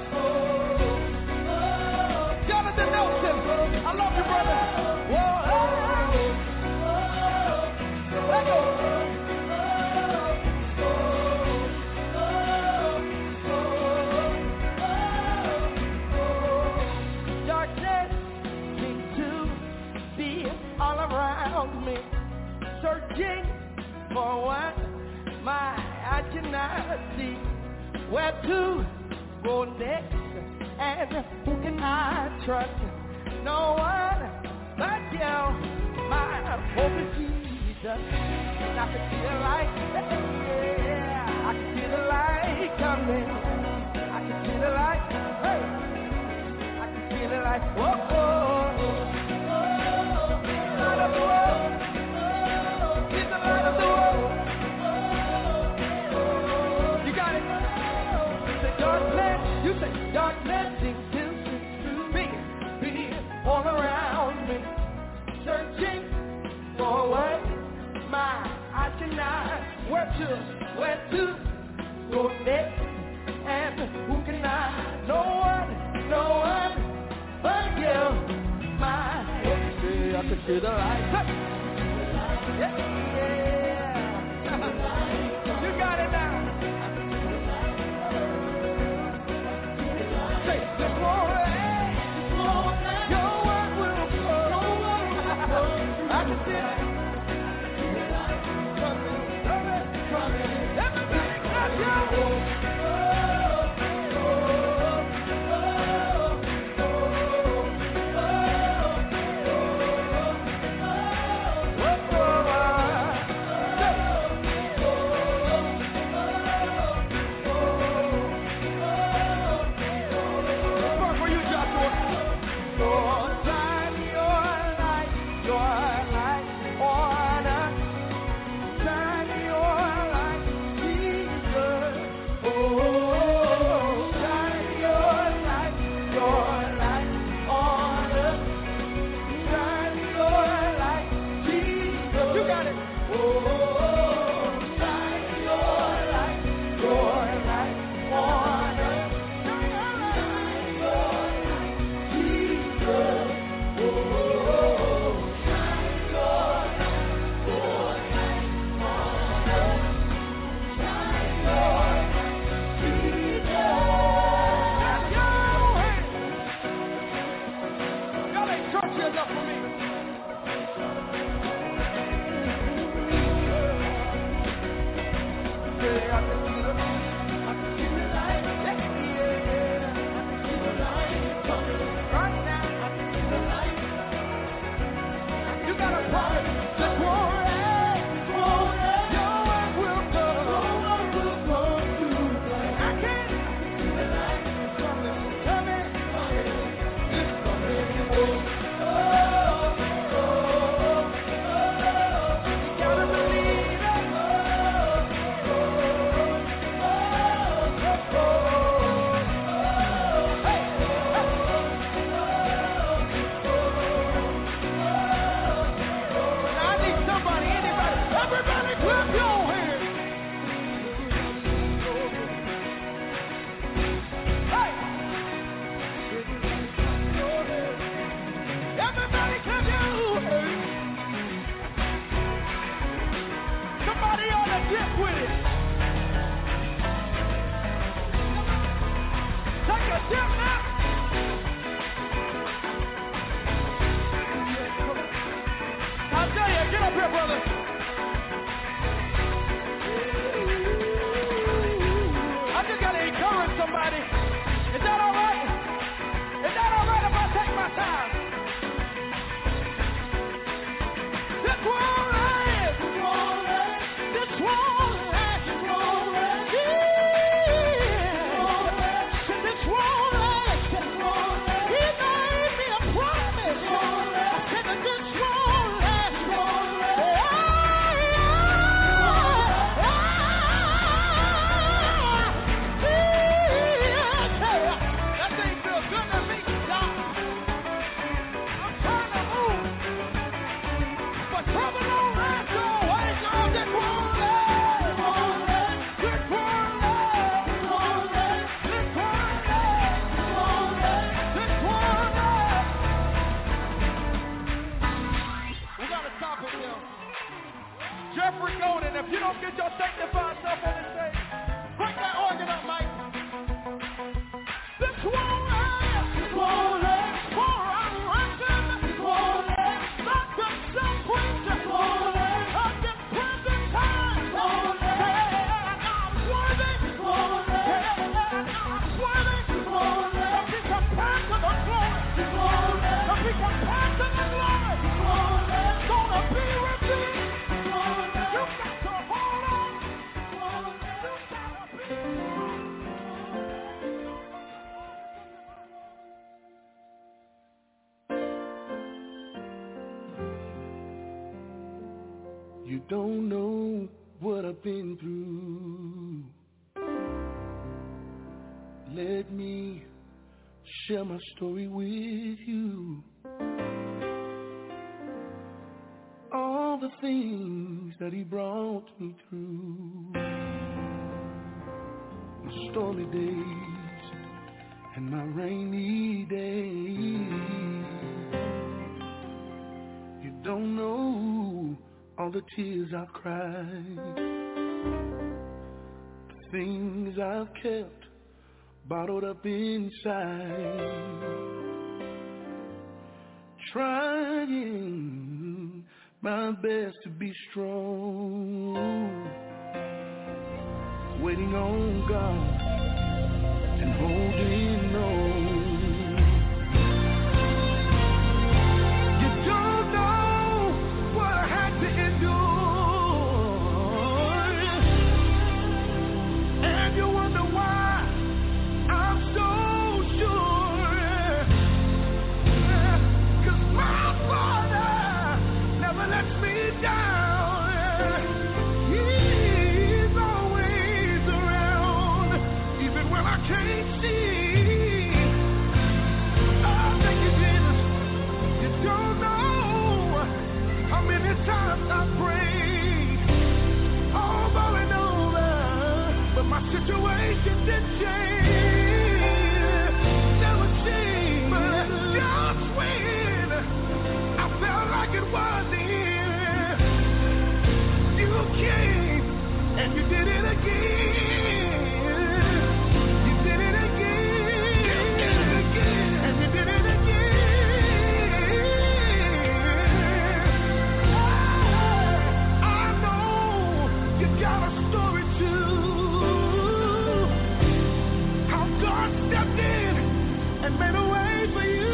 Jonathan Nelson, I love you, brother. Whoa, let go. Searching for what my eye cannot see, where to go next, and who can I trust? No one but you. My hope is Jesus, and I can see the light. Yeah, I can see the light coming. I can see the light. Hey, I can see the light. Whoa, whoa, light of the world. Of the world. You got it. You say darkness, seems to be all around me, searching for what my eyes cannot. Where to go next, and who can I? No one but you. My say I can see the light. Yeah. You got it now. Say, this morning, your word will go. I can see it. Coming. Everything that you You don't know what I've been through. Let me share my story with you. All the things that he brought me through. My stormy days and my rainy days. You don't know all the tears I've cried, the things I've kept bottled up inside, trying my best to be strong, waiting on God and holding on. Situation didn't change, never changed, but just when I felt like it was the end, you came and you did it again. You did it again, and you did it again. I know you got a story too. Stepped in and made a way for you.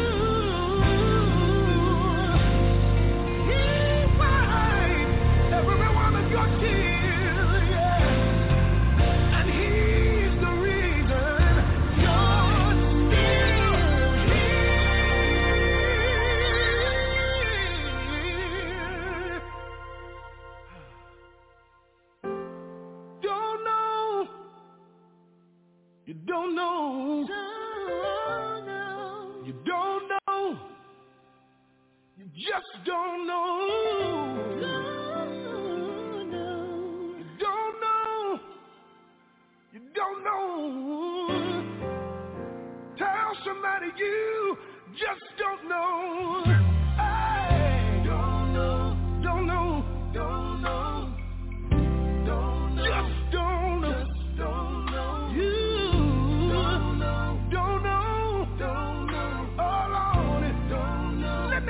He wiped every one of your tears, yeah. And he's the reason you're still here. Don't know. You don't know. You don't know. You just don't know. You don't know. You don't know. Tell somebody you just don't know. Hey. Don't know. Don't know. Don't know. Don't know. Just don't know. Just don't know. You don't know.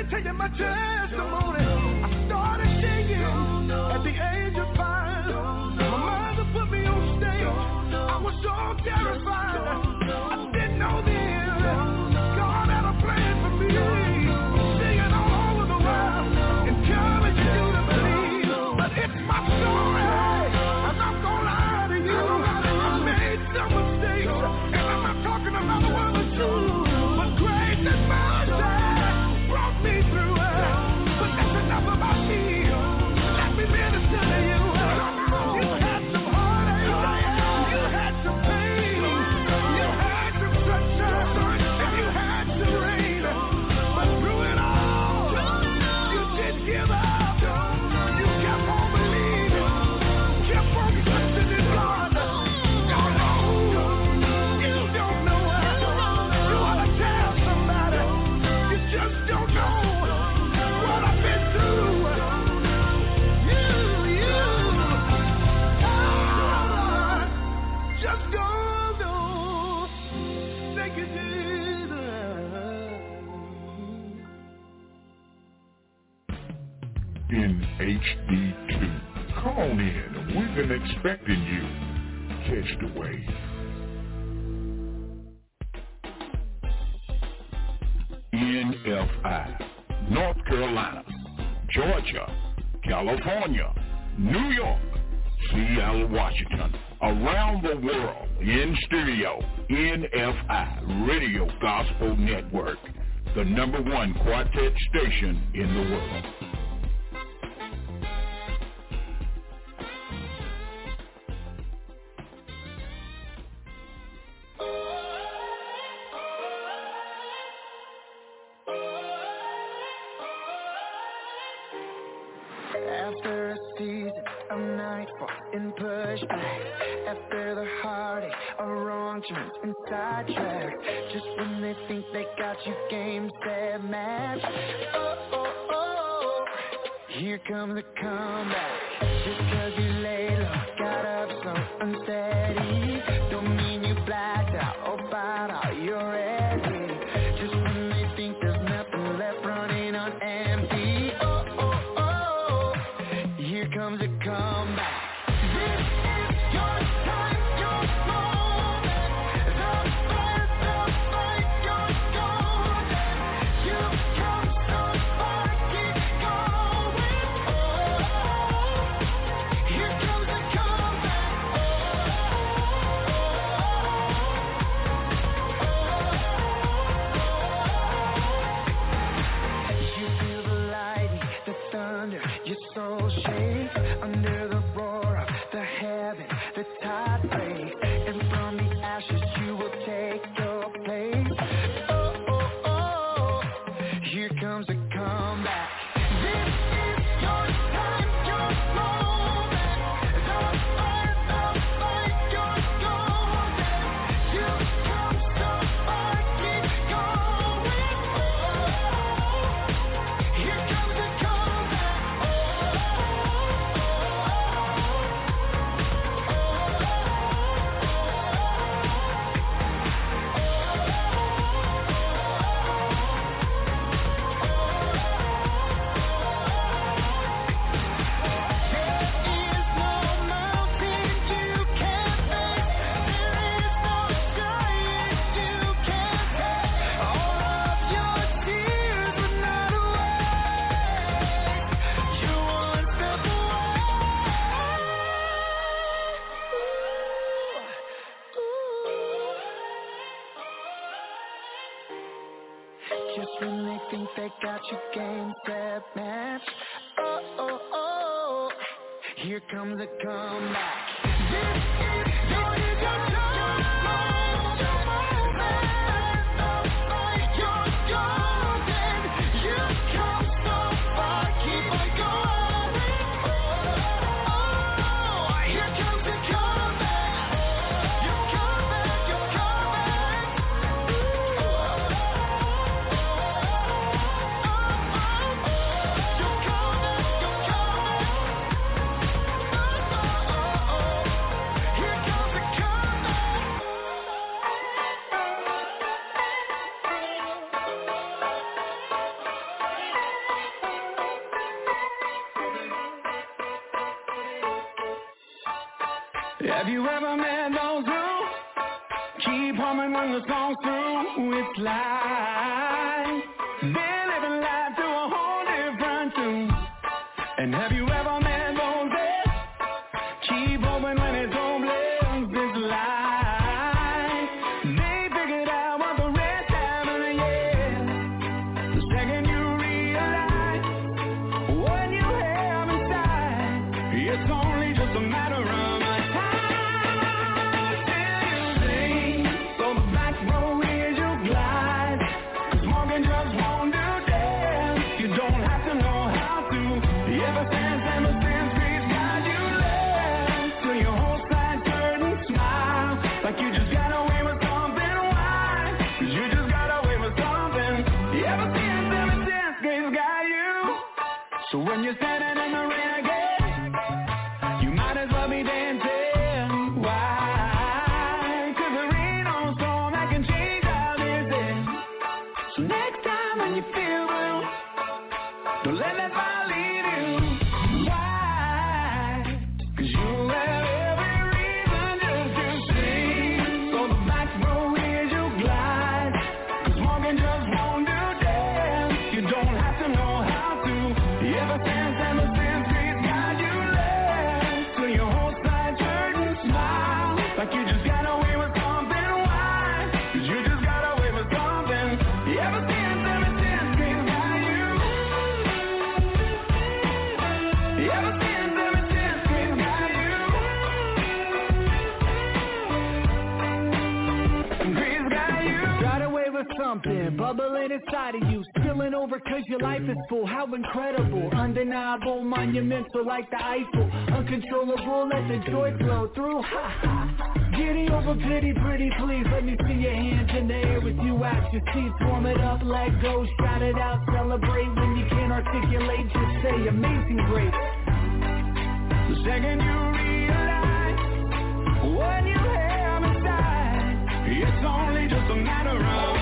tell you my testimony. I started singing at the age of 5. My mother put me on stage. I was so terrified. I didn't know then God had a plan for me. Singing all over the world, encouraging you to believe. But it's my story, and I'm gonna lie to you. I made some mistakes, and I'm not talking about one or two. But grace and mercy brought me through. But that's enough about me. Let me minister to you. You had some heartache, you had some pain, you had some sunshine, and you had some rain. But through it all, you didn't give up. You kept on believing, kept on trusting in God. You don't know what. You ought to tell somebody. You just don't know what I've been through. Just don't know. Thank you, Jesus. In HD2. Come on in. We've been expecting you. Catch the wave. NFI. North Carolina, Georgia, California, New York, Seattle, Washington, around the world, in studio, NFI, Radio Gospel Network, the #1 quartet station in the world. After a season of nightfall and pushback, after the heartache of wrong turns and sidetracks, just when they think they got you game, set, match. Oh, here comes the comeback. Just 'cause you laid low, got up so unsteady, don't mean you blacked out or bowed out, you're ready. Just when they think there's nothing left running on empty. Here comes a comeback. This is your time, your moment. The fight, you're golden. You've come so far, keep going. Here comes a comeback. You feel the lightning, the thunder, your soul shakes under the roar of the heaven, the tide breaks, and from the ashes you will take your place. Here comes a comeback. This is your time, your moment. The fight, you're golden. You've come so far, keep going. Here comes a comeback. Just when they think they got you game, set, match. Here comes a comeback. This is your time, your moment. You're golden. You've come so far, keep on going. Here comes a comeback. You're coming, you're coming. You're coming, you're coming. Here comes a comeback. Have you ever met those who keep humming when the song's through? It's like they're living life to a whole different tune. And have you ever met those that keep hoping when it's hopeless? It's like they figured out what the rest haven't yet. The second you realize what you have inside, it's only just a matter of when you're standing in the rain again, you might as well be dancing. Why? 'Cause there ain't no storm that can change how this is. So next time when you feel blue, don't let that fire lead you. Why? 'Cause you have every reason just to sing. So the back row is your glide, 'cause walking just won't do dance. You don't have to know how to. Ever since ever since we've got you left, so your whole side turned and smile, like you just got away with something. Why? 'Cause you just got away with something. Ever since we've got you. Ever since we've got you. We've got you. Got away with something, bubbling inside of you, spilling over 'cause your life is full. How incredible, undeniable, monumental like the Eiffel, uncontrollable, let the joy flow through. Ha ha. Giddy over pity, pretty please, let me see your hands in the air with you at your seats. Warm it up, let go, shout it out, celebrate. When you can't articulate, just say Amazing Grace. The second you realize what you have inside, it's only just a matter of.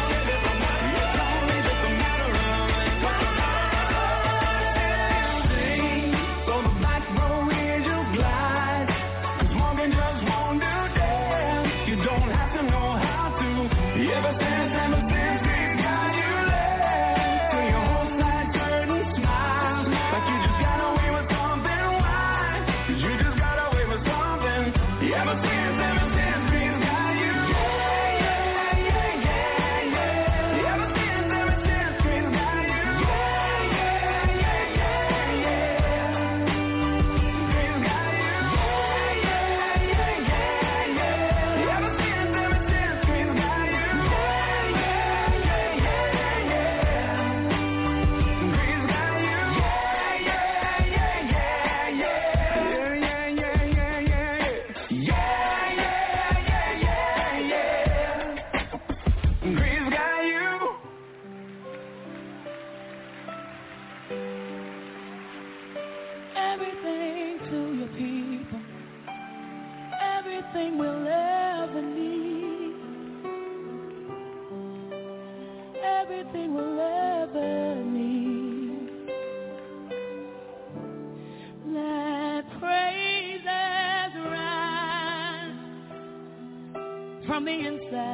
From the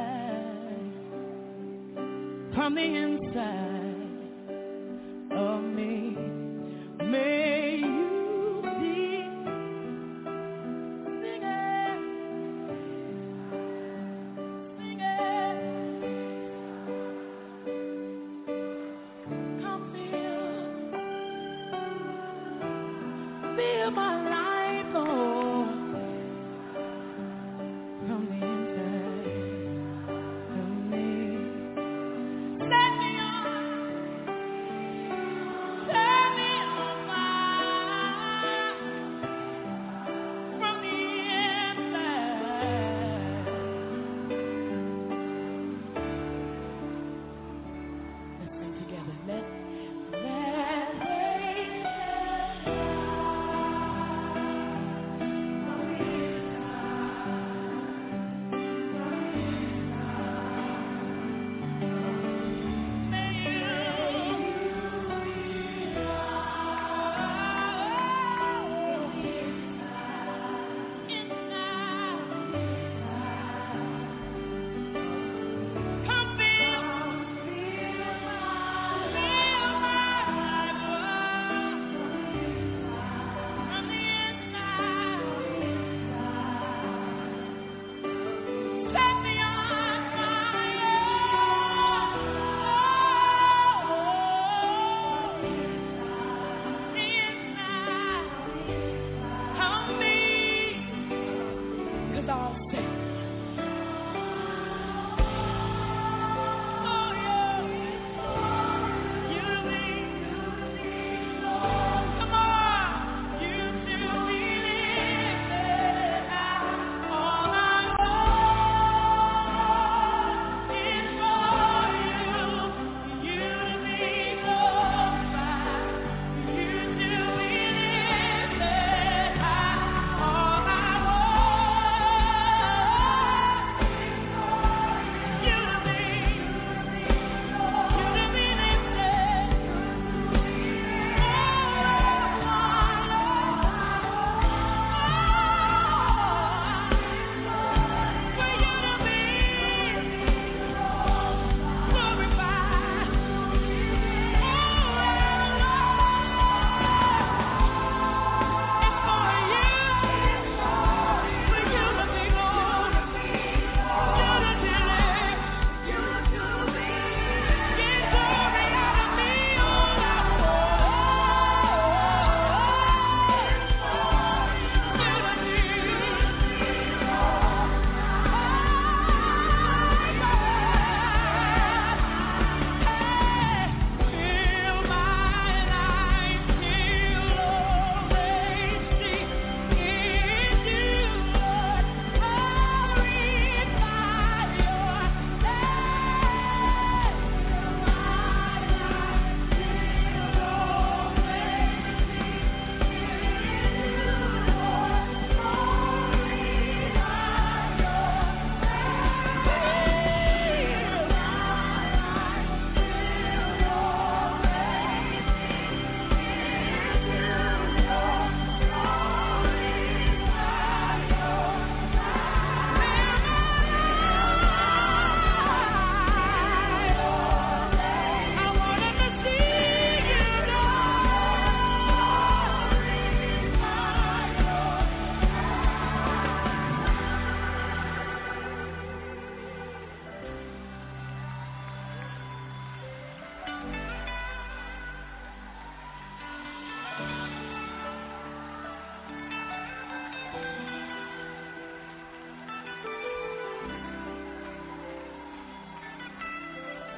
inside of me, may you be singing, come feel my life, Lord, from the inside of me. Set me on.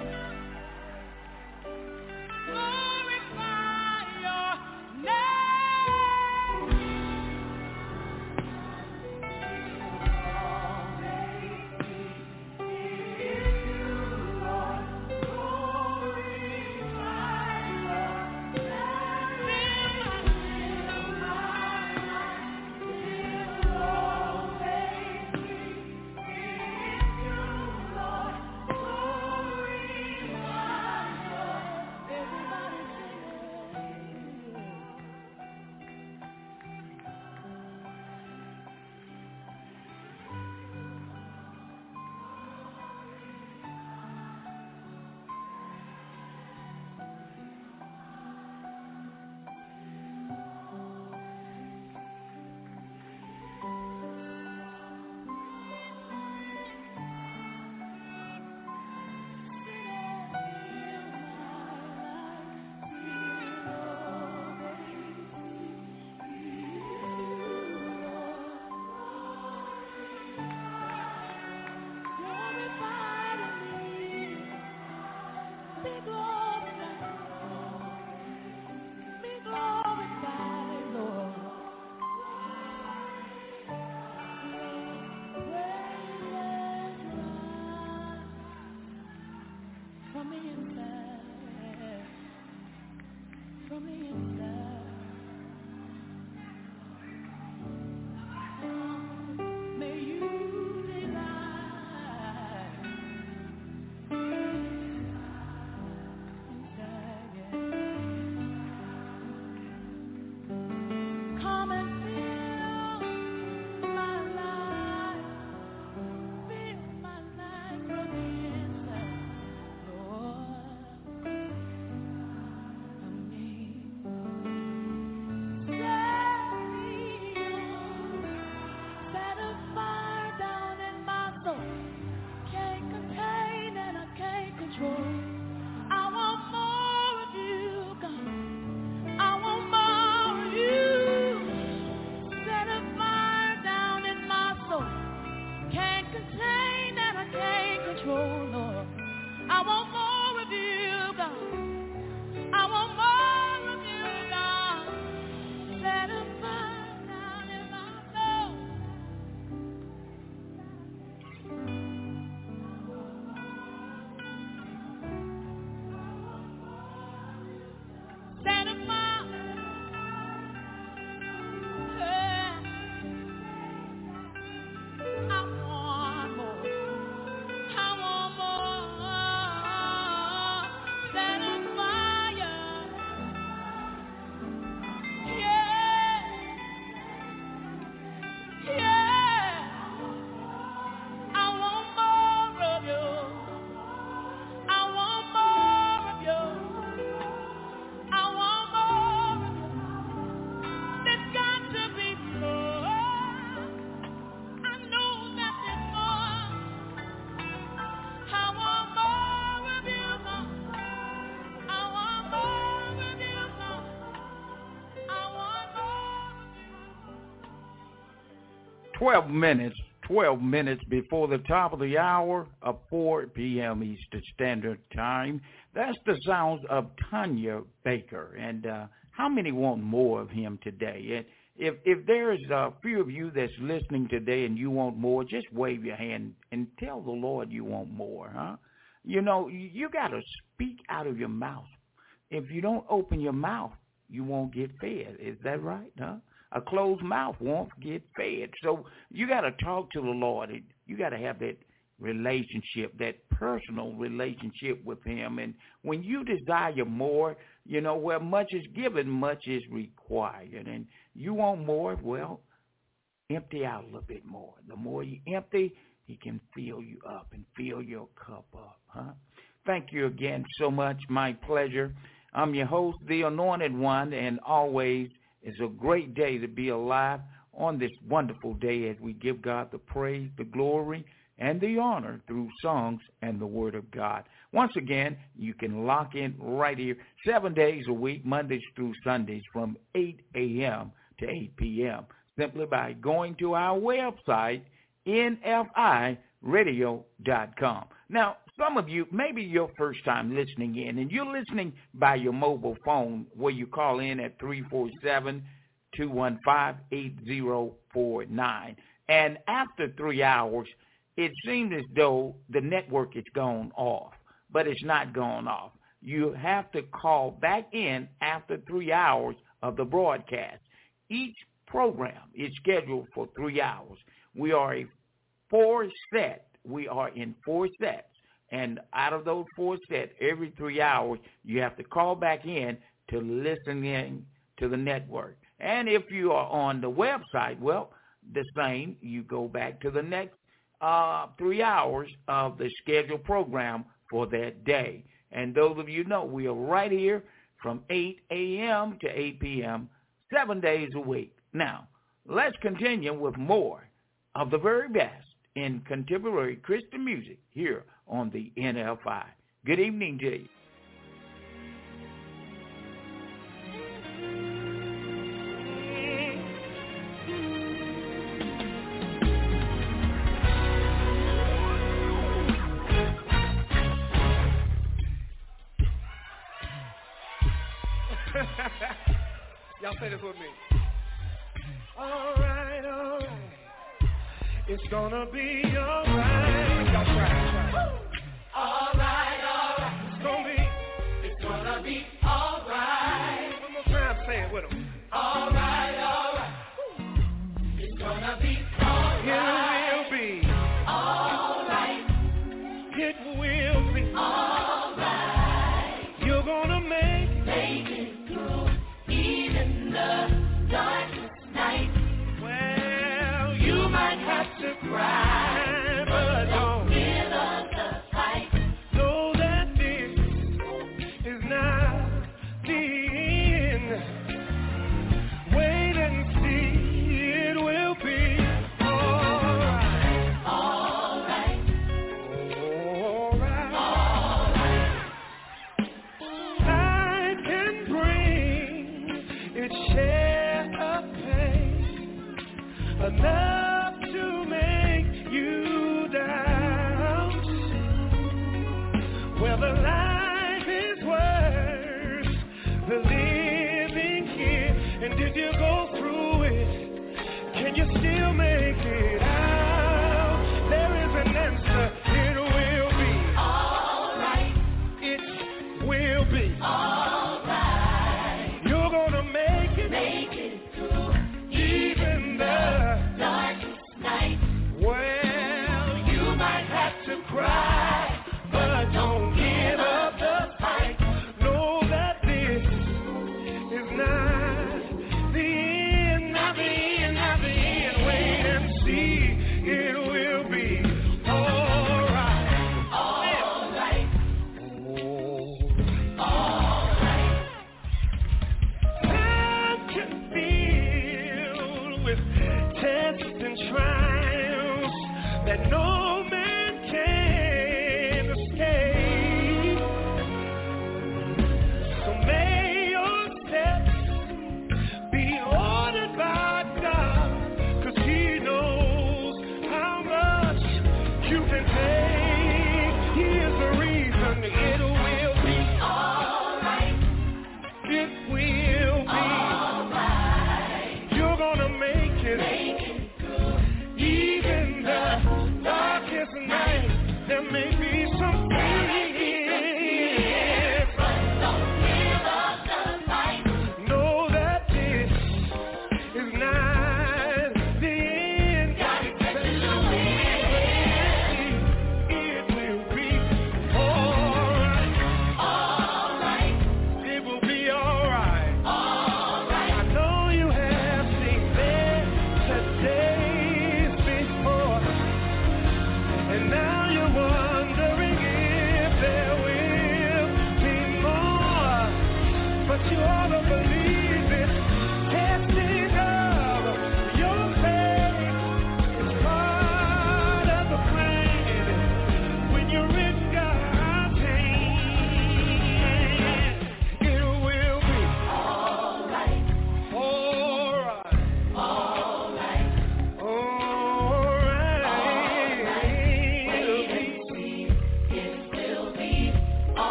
12 minutes before the top of the hour of 4 p.m. Eastern Standard Time. That's the sounds of Tanya Baker. And how many want more of him today? And if there's a few of you that's listening today and you want more, just wave your hand and tell the Lord you want more, huh? You know, you got to speak out of your mouth. If you don't open your mouth, you won't get fed. Is that right, huh? A closed mouth won't get fed. So you got to talk to the Lord. You got to have that relationship, that personal relationship with him. And when you desire more, you know, where much is given, much is required. And you want more, well, empty out a little bit more. The more you empty, he can fill you up and fill your cup up, huh? Thank you again so much. My pleasure. I'm your host, the Anointed One, and always it's a great day to be alive on this wonderful day as we give God the praise, the glory, and the honor through songs and the Word of God. Once again, you can lock in right here 7 days a week, Mondays through Sundays from 8 a.m. to 8 p.m. simply by going to our website, nfiradio.com. Now, some of you, maybe your first time listening in, and you're listening by your mobile phone where you call in at 347-215-8049. And after 3 hours, it seems as though the network is gone off, but it's not gone off. You have to call back in after 3 hours of the broadcast. Each program is scheduled for 3 hours. We are in 4 sets, and out of those 4 sets, every 3 hours, you have to call back in to listen in to the network. And if you are on the website, well, the same. You go back to the next 3 hours of the scheduled program for that day. And those of you know, we are right here from 8 a.m. to 8 p.m., 7 days a week. Now, let's continue with more of the very best in contemporary Christian music here on the NFI. Good evening to you. Y'all say this with me. All right, all right. It's gonna be all right. Y'all try. All right, all right. It's gonna be all right. One more time, say it with them. All right, all right. It's gonna be all right. It will be all right. It will be all right. You're gonna make it through even the darkest night. Well, you might have to cry, but don't give up the fight. Know that this is not the end. Wait and see, it will be all right. All right. All right. All right. I can bring its share of pain, enough to make you down. Whether life is worth the living here, and if you go through it, can you still make it out? There is an answer. It will be all right. It will be all right. You're gonna make it through even the darkest night. Well, you might have to cry, but don't give up the fight. Know that this is not the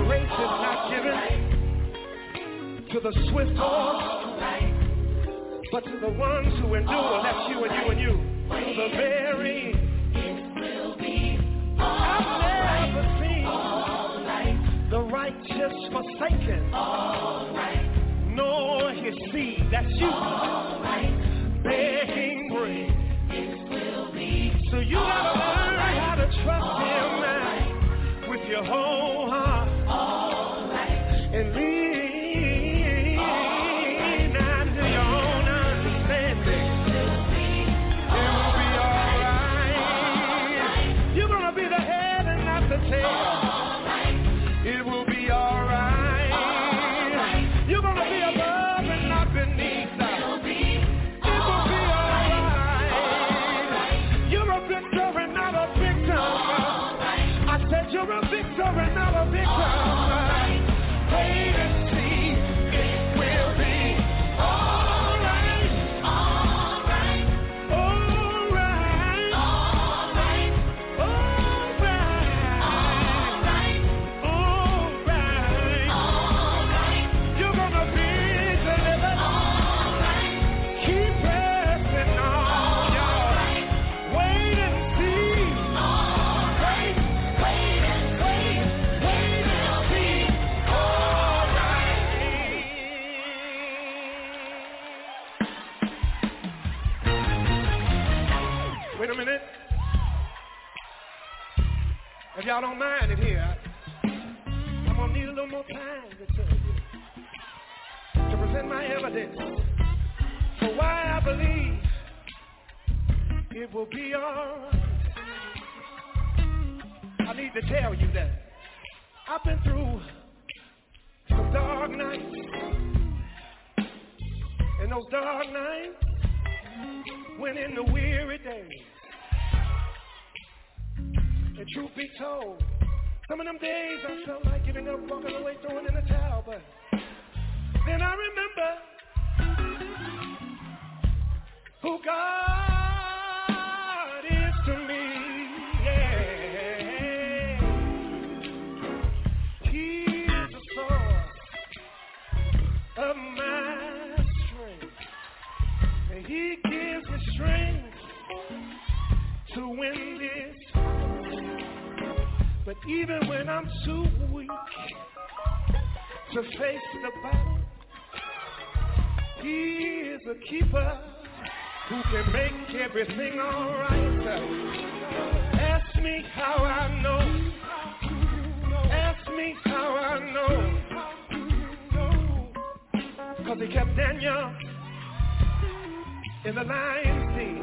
Grace is not given to the swift or but to the ones who endure. That's you and you and you. To the very I've never seen the righteous forsaken, nor his seed. That's you. Begging bread. So you gotta learn how to trust him with your whole heart and lean not to your own understanding. It will be alright. You're gonna be the head and not the tail. It will be alright. You're gonna be above and not beneath. It will be alright. You're a victor and not a victim. I said you're a victor and not a victim. Wait and see, it will be alright. Alright. Alright. Alright. Alright. Alright. You're gonna be delivered. Alright. Keep pressing on, y'all. Wait and see. Alright. Wait and see. Alright. Wait a minute. If y'all don't mind it here, I'm gonna need a little more time to tell you, to present my evidence for why I believe it will be alright. I need to tell you that I've been through some dark nights, and those dark nights went into weary days. And truth be told, some of them days I felt like giving up, walking away, throwing in the towel. But then I remember who God is to me. Yeah. He is the source of my strength. And he gives me strength to win this. But even when I'm too weak to face the battle, he is a keeper who can make everything alright. Ask me how I know. Ask me how I know. Because he kept Daniel in the lion's den.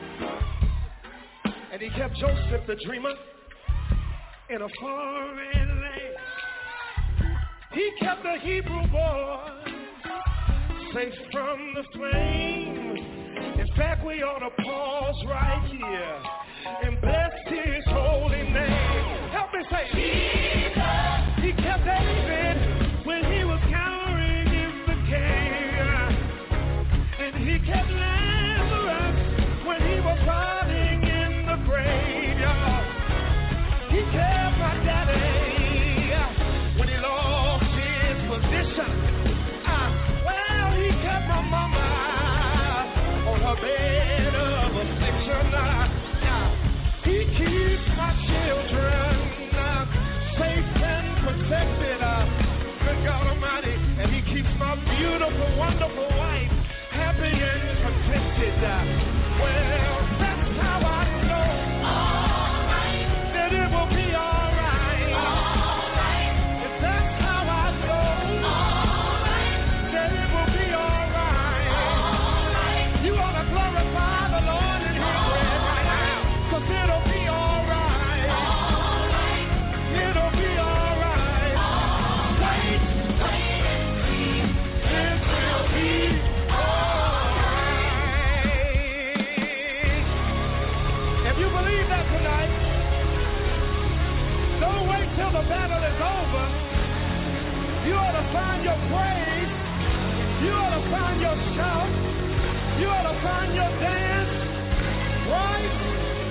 And he kept Joseph the dreamer in a foreign land. He kept the Hebrew boy safe from the flame. In fact, we ought to pause right here and bless his holy name. Help me say, Jesus. He kept David when he was cowering in the cave. And he kept Lazarus when he was rotting in the grave. He kept my daddy when he lost his position. Well, he kept my mama on her bed of affliction. He keeps my children safe and protected. Good God Almighty. And he keeps my beautiful, wonderful wife happy and protected. Well, that's how I know. It will be alright. If that's how I know that it will be alright. You ought to glorify the Lord in his word right now. Because it'll be alright. It'll be alright. Wait and see. It will be alright. If you believe that tonight, don't wait till the battle is over. You ought to find your praise. You ought to find your shout. You ought to find your dance right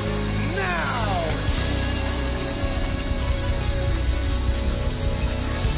now.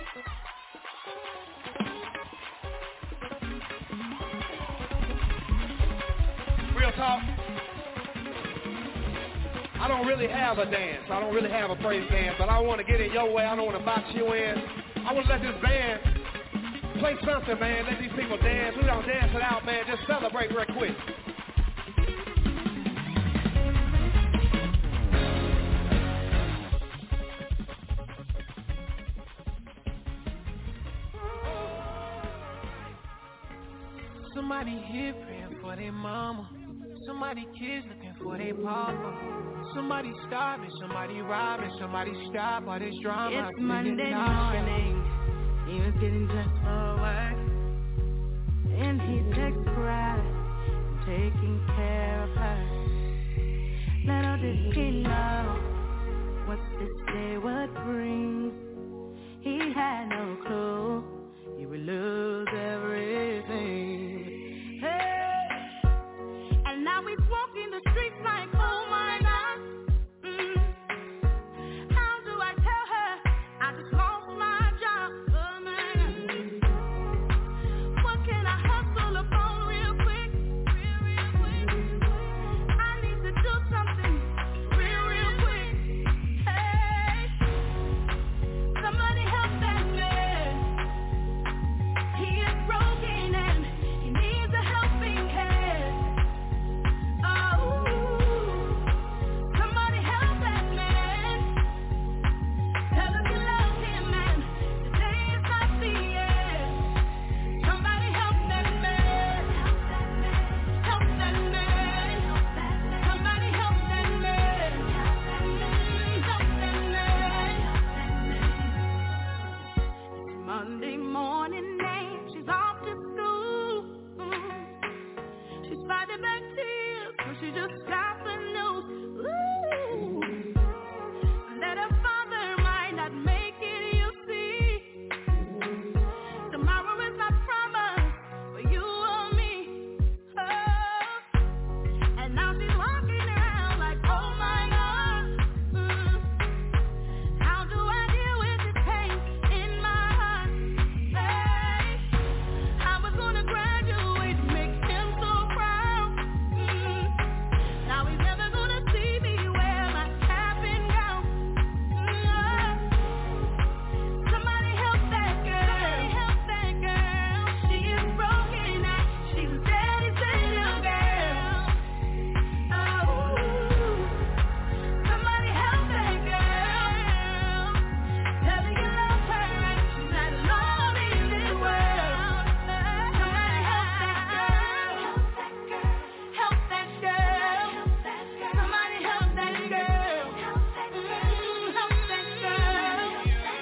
Real talk. I don't really have a dance. I don't really have a praise dance, but I want to get in your way. I don't want to box you in. I want to let this band play something, man. Let these people dance. We don't dance it out, man. Just celebrate real quick. Somebody here praying for their mama. Somebody kids looking for their papa. Somebody starving, somebody robbing, somebody stop all this drama. It's Monday morning. He was getting dressed for work, and he takes pride in taking care of her. Little did he know what this day would bring. He had no clue he would lose everything. Hey, and now he's walking the streets like, oh my God. How do I tell her I just lost my job? Oh my God. What can I hustle up on real quick? Real quick. I need to do something real quick. Hey, somebody help that man. He is broken and he needs a helping hand. Oh, somebody help that man. Tell him you love him and today is not the end. Somebody help that man. Help that man. Somebody help that man. Help that man. It's Monday morning and she's off to school. She's fighting back tears, so she just got the news. Ooh. That her father might not make it, you see. Tomorrow is not promised for you or me. Oh. And now she's walking around like, oh my God. How do I deal with this pain in my heart? Hey, I was gonna graduate, make him so proud. Now he's never gonna see me wear my cap and gown. Somebody help that girl. She is broken and she was daddy's little girl. Oh, somebody help that girl. Tell her you love her and she's not alone in this world. Somebody help that girl. Help that girl. Somebody help that girl. Help that girl.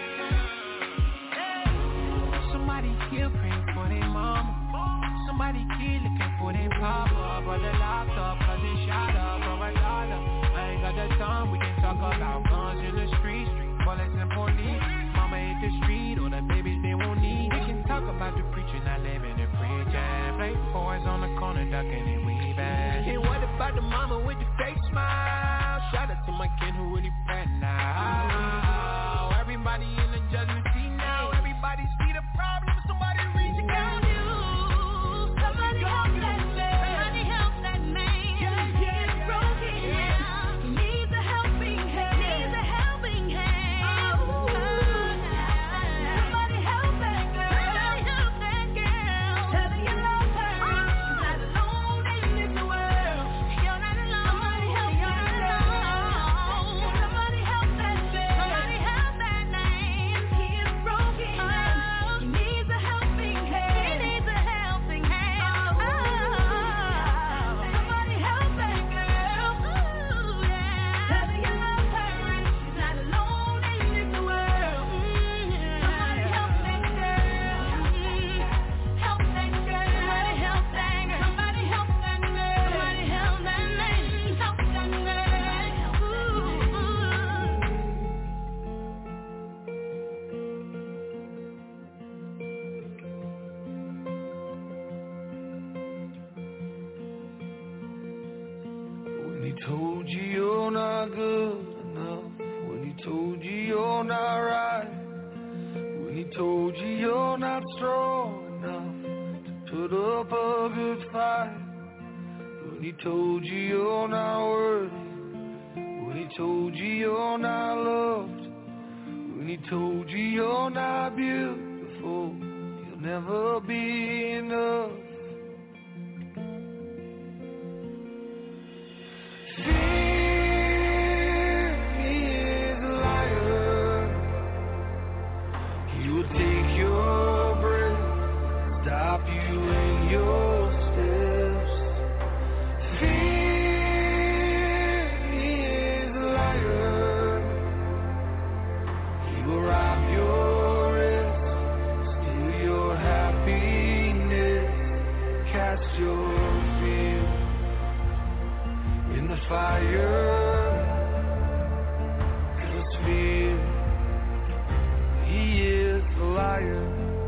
Somebody here praying for their mama. Somebody kid looking for their papa. Brother locked up, cousin shot up, or a daughter. I ain't got the time, we can talk about guns in the streets, bullets and police. Mama hit the street, or the babies they won't need. We can talk about the preacher not living and preaching. Play boys on the corner ducking and weaving. And what about the mama with the fake smile? Shout out to my kid who really bad now. Everybody in the judgment seat now. Everybody see the problem. Somebody reaching out. Somebody help that man. Somebody help that man. He is broken and he needs a helping hand. Somebody help that girl. Tell her you love her. She's not alone in this world. You're not alone. Somebody help that man. Somebody help that man. He is broken and he needs a helping hand. Somebody help that girl. Tell her you love her and she's not alone in this world. Somebody help that girl. Help that girl. Somebody help that girl. Somebody help that girl. Somebody help that man. Help that When he told you you're not good enough, when he told you you're not right, when he told you you're not strong enough to put up a good fight, when he told you you're not worthy, when he told you you're not loved, when he told you you're not beautiful, you'll never be enough. Fear is a liar. He will take your breath, stop you in your steps. Fear is a liar. He will rob your rest, steal your happiness, cast your fear in the fire. 'Cause fear, he is a liar.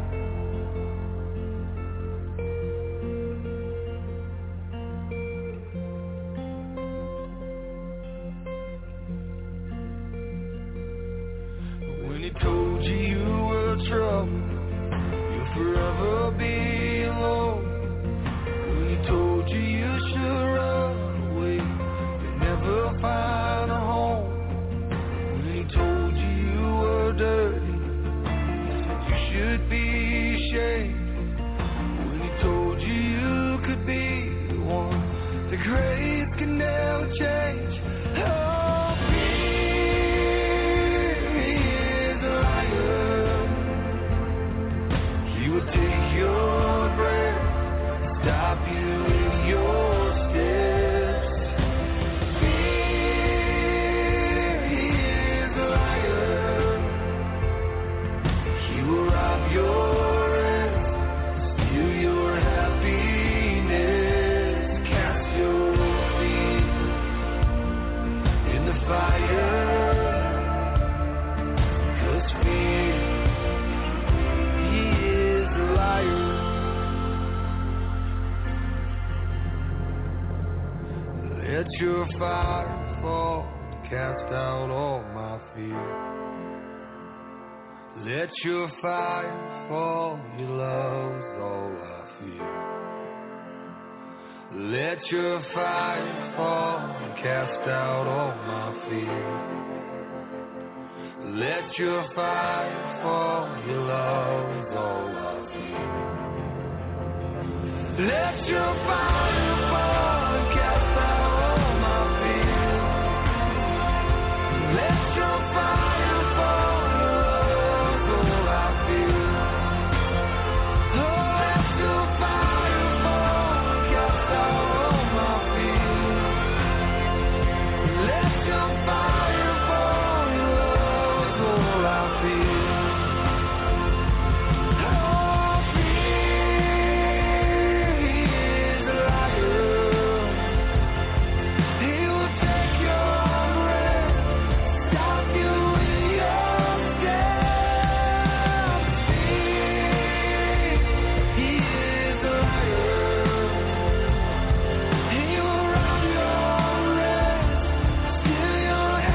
When he told you you were trouble, you'll forever be alone. When he told you you should run away, you'll never find a home. When he told you you were dirty, he said you should be ashamed. When he told you you could be the one, the grace can never change. Oh, fear is a liar. He will take your breath, stop you in your steps. Fear is a liar. He will rob your rest, steal your happiness, cast your feet in the fire. 'Cause fear, he is a liar. Let your fire fall, cast out all my fear. Let your fire fall, your love's all I fear. Let your fire fall, cast out all my fear. Let your fire fall, your love's all I fear. Let your fire fall and cast out all my fear. Let your fire fall, your love's all I feel. Oh, let your fire fall and cast out all my fear. Let your fire fall, your love's all I feel. Oh, fear is a liar. He will take your breath, stop you in your steps. Fear, he is a liar. He will rob your rest, steal your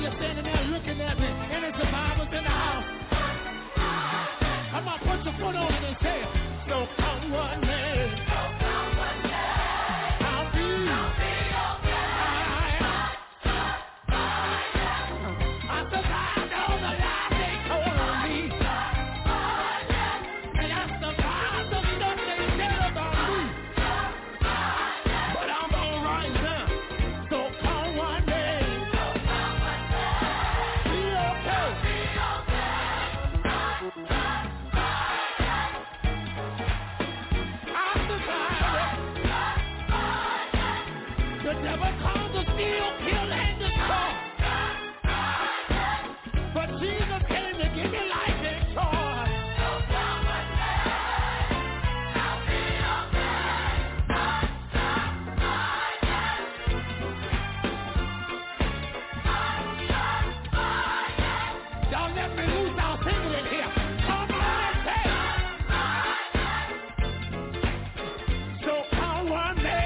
you're standing there looking at me, any survivors in the house? Come on, put your foot on it and say it. So come what may. I'll be okay. I survived all the lies they told on me. And I survived the stuff they said about me. But I'm all right now. So come one day. Be okay. I survived. The devil comes to steal, kill, and destroy. But Jesus came to give me life and joy. Y'all let me loose, I'll sing it in here. Come on, say. So come one day.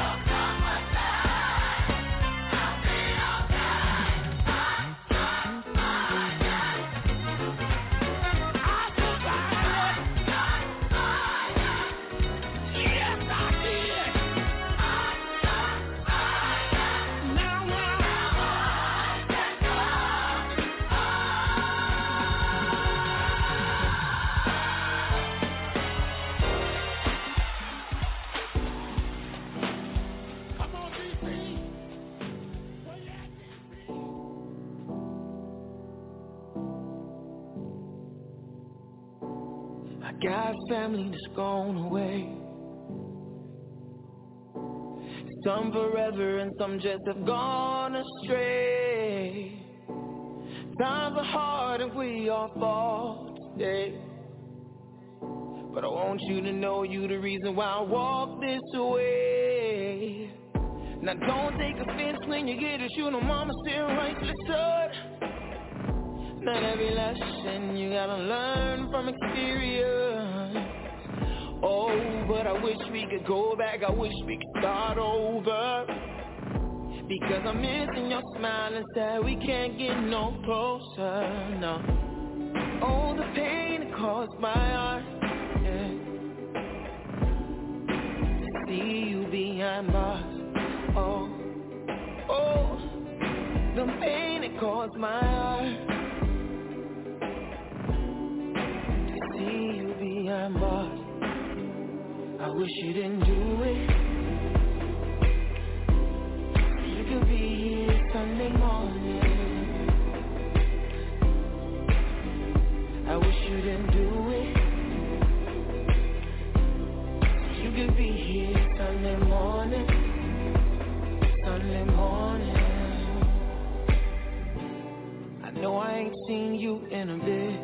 I got family that's gone away. Some forever and some just have gone astray. Times are hard and we all fall today. But I want you to know you the reason why I walk this way. Now don't take offense when you get it, you know mama still rightly stood. Not every lesson you gotta learn from experience. Oh, but I wish we could go back, I wish we could start over. Because I'm missing your smile instead, we can't get no closer, no. Oh, the pain it caused my heart, yeah. To see you behind bars, oh, oh. The pain it caused my heart. See you behind bars. I wish you didn't do it. You could be here Sunday morning. I wish you didn't do it. You could be here Sunday morning. Sunday morning. I know I ain't seen you in a bit.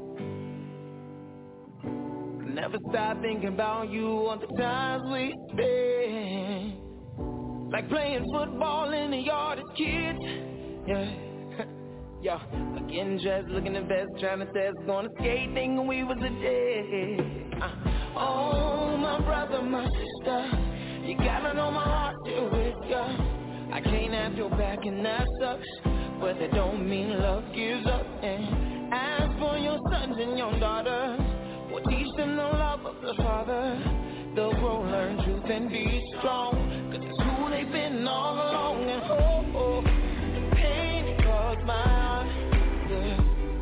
Never stop thinking about you on the times we spent. Like playing football in the yard as kids. Yeah, yeah. Getting dressed, looking the best, trying to test, going to skate, thinking we was a dead. Oh, my brother, my sister, you gotta know my heart still with ya. I can't have your back and that sucks, but that don't mean love gives up. And as for your sons and your daughters, we'll teach them the love of the Father. They'll grow, learn truth, and be strong. Cause it's who they've been all along. And oh, oh, the pain it caused my heart, yeah.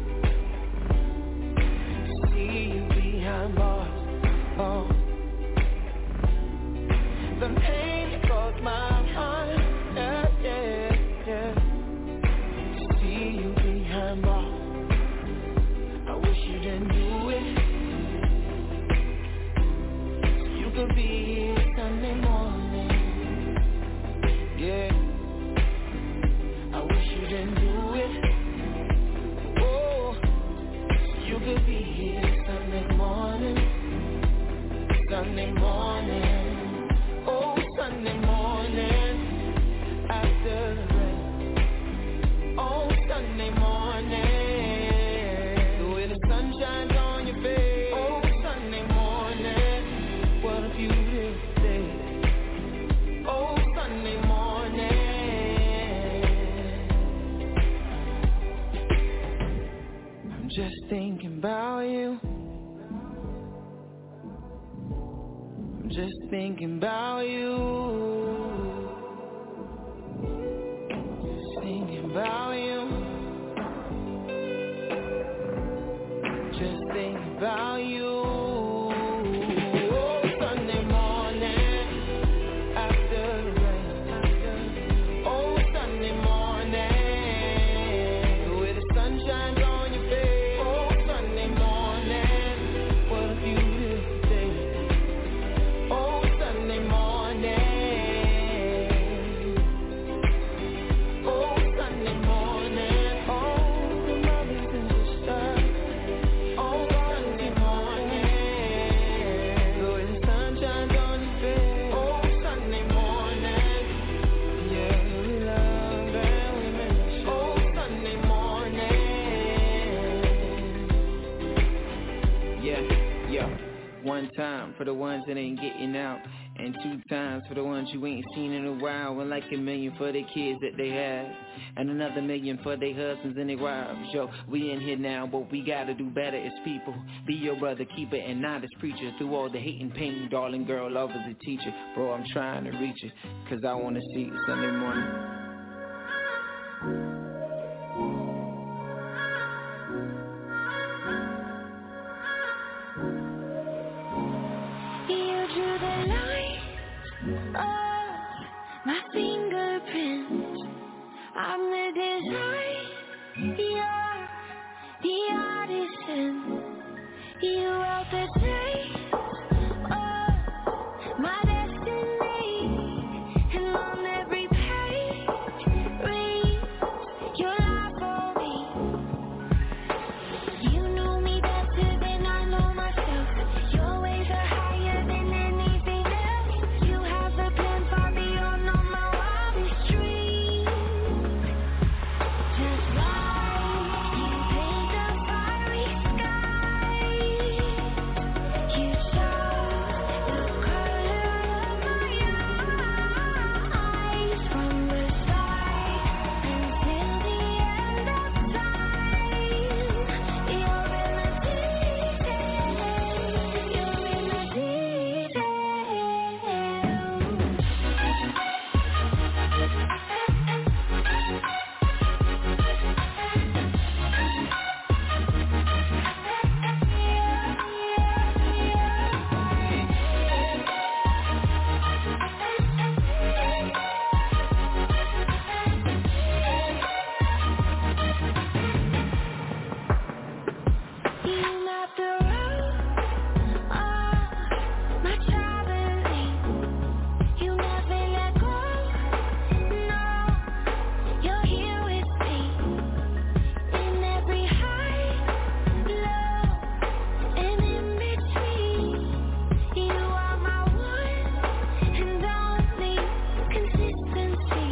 To see you behind bars, oh. The pain it caused my heart, yeah, yeah, yeah. To see you behind bars. I wish you didn't do it. Could be Sunday morning. just thinking about you. I'm just thinking about you. Just thinking about you. Just thinking about you. Oh, Sunday morning after the rain. Oh, Sunday morning with the sunshine on your face. Oh, Sunday morning, what a beautiful day. Oh, Sunday morning. Oh, Sunday morning. Oh, the mothers and sisters. Oh, Sunday morning, with the sunshine on your face. Oh, Sunday morning, yeah, we love and we miss you. Oh, Sunday morning, yeah. One time for the ones that ain't getting out, and 2 times for the ones you ain't seen in a while, and like 1 million for the kids that they have, and another 1 million for their husbands and their wives. Yo, we in here now, but we gotta do better as people. Be your brother, keeper, and not as preacher. Through all the hate and pain, darling girl, love is a teacher. Bro, I'm trying to reach you, cause I wanna see you Sunday morning. You drew the line of my fingerprints. I'm the design, you're the artisan. You wrote the taste of my destiny, and on every page reads your life for me. You know me better than I know myself. Your ways are higher than anything else. You have a plan far beyond all my wildest dreams. Just like you paint the fiery sky, you show the color of my eyes from the start until the end of time. You're in the details. You're in the details. You map the road of my traveling. You never let go. No, you're here with me in every high, low, and in between. You are my one and only consistency.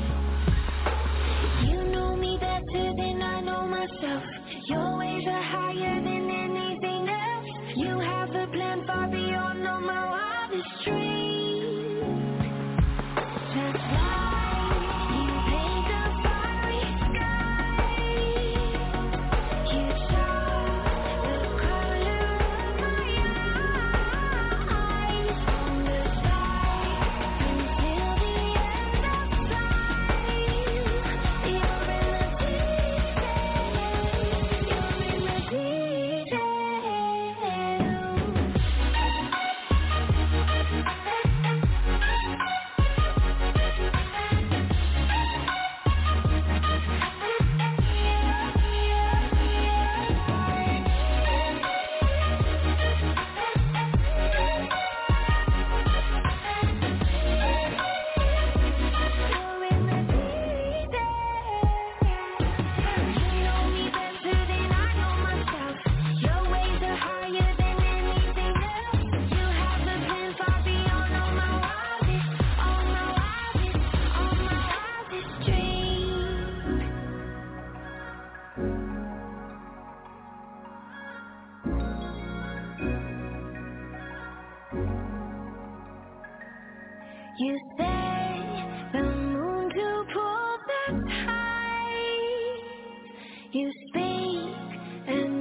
You know me better than I know myself. Your ways are higher than anything else. You have a plan far beyond all my wildest dreams. Just like you paint the fiery sky, you show the color of my eyes from the start until the end of time. You're in the details. You're in the details. You say the moon to pull the tide. You speak and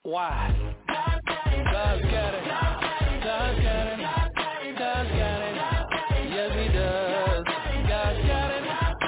Why? God's got it. God's got it. God's got it. Yes, he does. God's got it.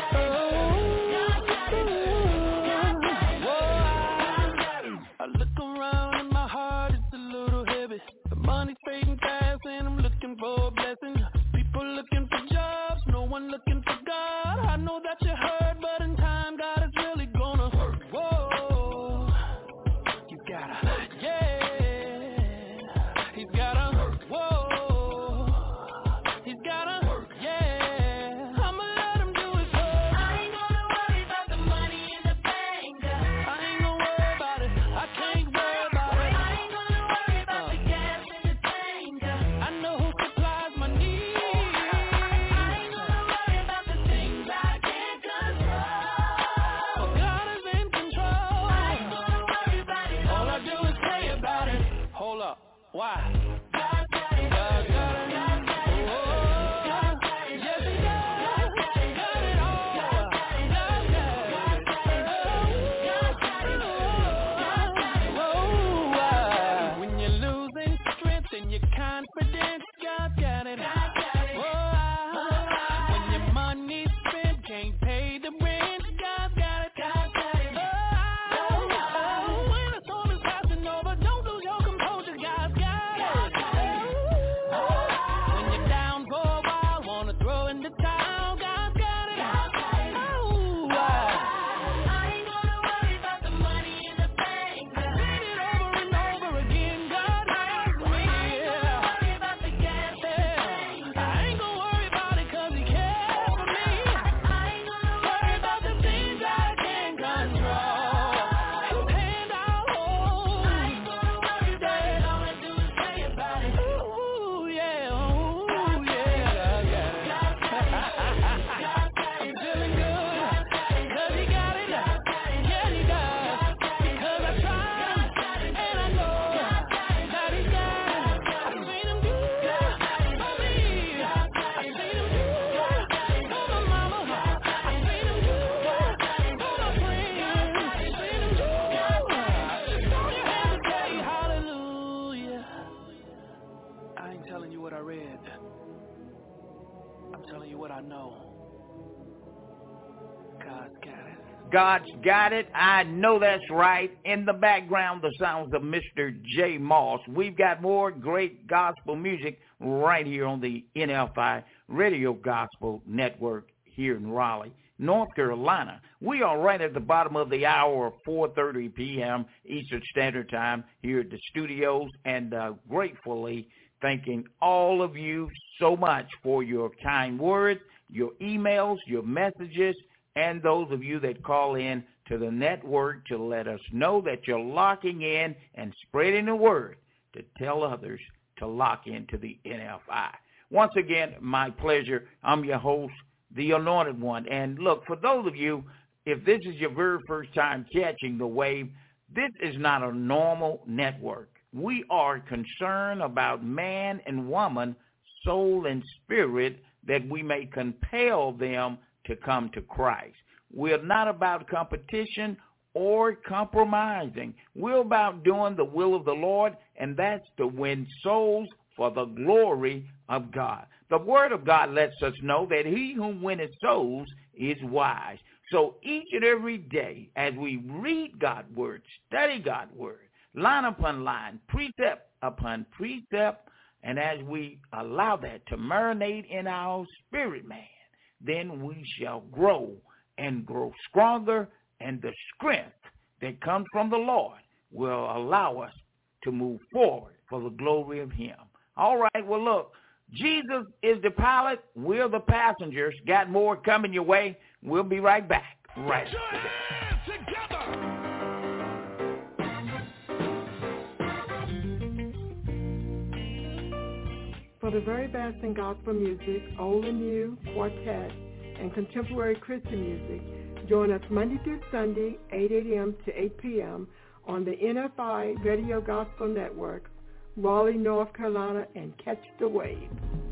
I look around and my heart is a little heavy. The money's fading fast and I'm looking for a blessing. People looking for jobs, no one looking for God. I know that you heard, but in time God is really gonna work. Whoa, you gotta, yeah, he's gotta work. Whoa, he's gotta work. Yeah, I'ma let him do his work. I ain't gonna worry about the money in the bank. I ain't gonna worry about it. I can't worry about it. I ain't gonna worry about the gas in the tank. I know who supplies my needs. I ain't gonna worry about the things I can't control. Oh, God is in control. I ain't gonna worry about it. All I do is pray about it. Hold up. Why? God's got it. God's got it. Oh, yes, he does. Got it all. God's got it. When you're losing strength and your confidence, God's got it. When your money's spent, can't pay the rent, God's got it. When the storm is passing over, don't lose your composure, God's got it. When you're down for a while, wanna throw in the towel, God's got it. I ain't gonna worry about the money in the bank. I said it over and over again, God has me. I ain't gonna worry about the gas in the tank. I ain't gonna worry about it 'cause he cares for me. I ain't gonna worry about the things I can't control. His hand I'll hold. I ain't gonna worry about it. All I do is pray about it. Ooh, yeah, ooh, yeah. I'm feeling good 'cause he got it. Yeah, he does. Because I tried and I know that he's got it. I seen him do it for me. I seen him do it for my mama. I seen him do it for my friends. I seen him do it. Just throw your hands and say hallelujah. I ain't telling you what I read. I'm telling you what I know. God's got it. God's got it. I know that's right. In the background, the sounds of Mr. J. Moss. We've got more great gospel music right here on the NFI Radio Gospel Network here in Raleigh, North Carolina. We are right at the bottom of the hour, 4:30 p.m. Eastern Standard Time here at the studios, and gratefully thanking all of you so much for your kind words, your emails, your messages, and those of you that call in to the network to let us know that you're locking in and spreading the word to tell others to lock into the NFI. Once again, my pleasure. I'm your host, the Anointed One. And look, for those of you, if this is your very first time catching the wave, this is not a normal network. We are concerned about man and woman, soul and spirit, that we may compel them to come to Christ. We're not about competition or compromising. We're about doing the will of the Lord, and that's to win souls for the glory of God. The Word of God lets us know that he who winneth souls is wise. So each and every day, as we read God's Word, study God's Word, line upon line, precept upon precept, and as we allow that to marinate in our spirit man, then we shall grow and grow stronger, and the strength that comes from the Lord will allow us to move forward for the glory of him. All right, well, look, Jesus is the pilot. We're the passengers. Got more coming your way. We'll be right back. Right together. For the very best in gospel music, old and new, quartet, and contemporary Christian music, join us Monday through Sunday, 8 a.m. to 8 p.m. on the NFI Radio Gospel Network, Raleigh, North Carolina, and catch the wave.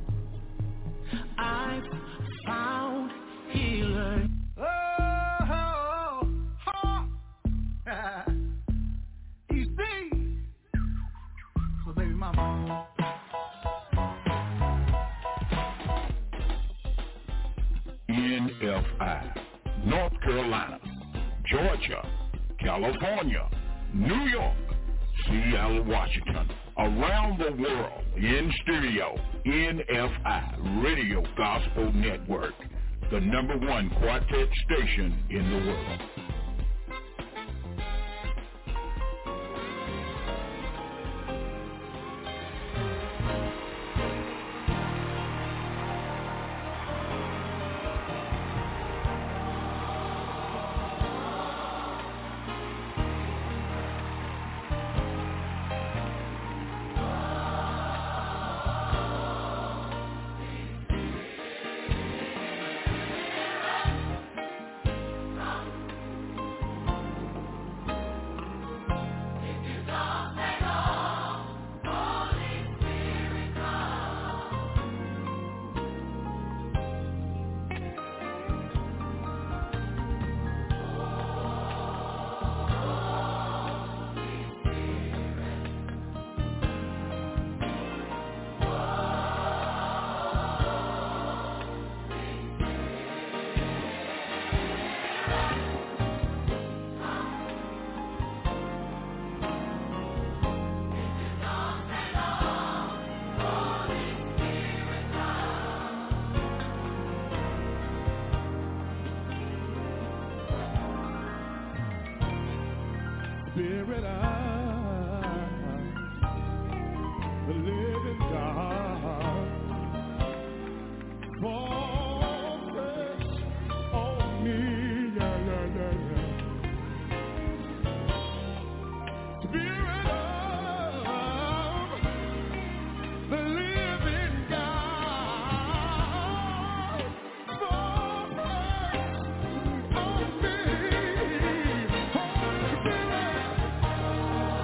I've found healer. You see, NFI. North Carolina, Georgia, California, New York, Seattle, Washington, around the world, in studio, NFI, Radio Gospel Network, the #1 quartet station in the world. Spirit of the living God, fall fresh on me, yeah, yeah, yeah, yeah. Spirit of the living God, fall fresh on me, Holy Spirit.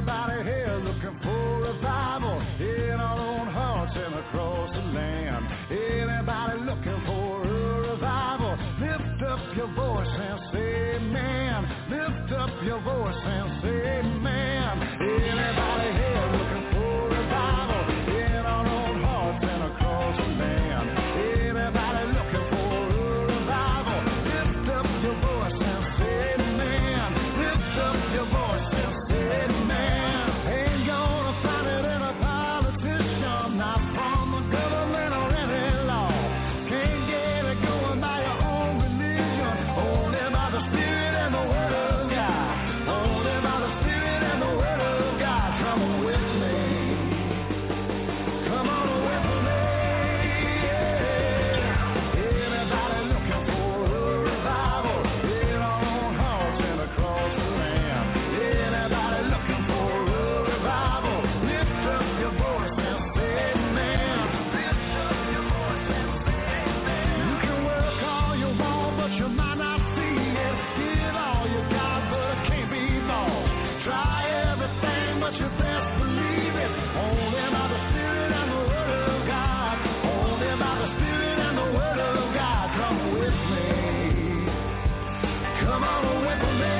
Anybody here looking for revival in our own hearts and across the land? Anybody looking for a revival? Lift up your voice and say amen. Lift up your voice and say amen. Anybody here looking for revival in our own hearts and across the land? Anybody looking for a revival? Lift up your voice and say amen. Lift up your voice and say amen. Ain't gonna find it in a politician, not from the government or any law. Can't get it going by your own religion, only by the Spirit and the Word of God. Only by the Spirit and the Word of God. Come on with me. Come on with me. Anybody looking for a revival in our own hearts and across the land? Anybody looking for a revival? Lift up your voice and say amen. Lift up your voice and say amen. You can work all you want, but you might not see it. Give all you got, but it can't be bought. Try everything, but you best believe it. Only by the Spirit and the Word of God. Only by the Spirit and the Word of God. Come with me. Come on with me.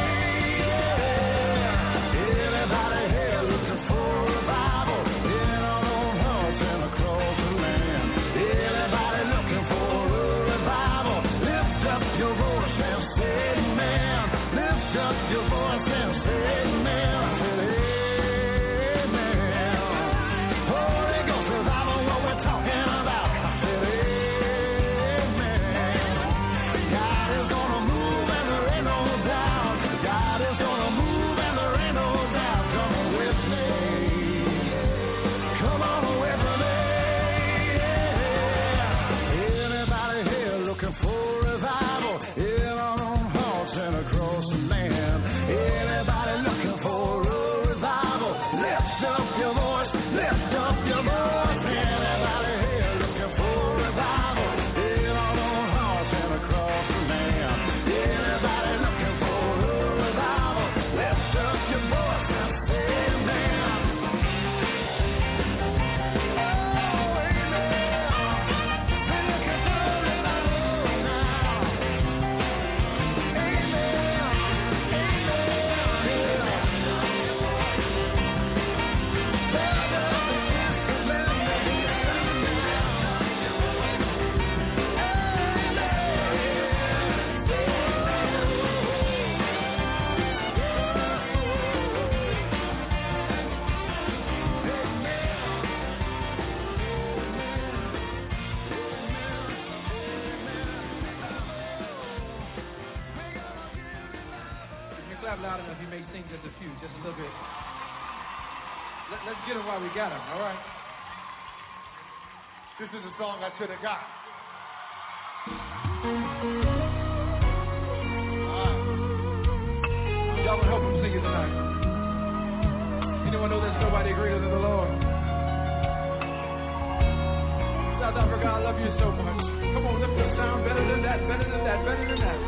Anybody here looking for revival in our own hearts and across the land? Anybody looking for a revival? Lift up your voice and say amen. Lift up your voice and say amen. Amen. Holy Ghost revival, what we're talking about. I said amen. God is gonna move and there ain't no doubt. God is gonna move and there ain't no doubt. Come on with me. Come on with me. Anybody here looking for revival in our own hearts and across the land? Anybody looking for a revival? Lift up your voice. Lift up your voice. Anybody here looking for revival in our own hearts and across the land? Anybody looking for a revival? Lift up your voice and say amen. Oh, amen. We're looking for a revival now. Amen. If you clap loud enough, you may sing just a few, just a little bit. Let's get them while we got them, all right? This is a song I should have got. Y'all will help him sing it tonight. Anyone know there's nobody greater than the Lord? South Africa, I love you so much. Come on, lift the sound better than that, better than that, better than that.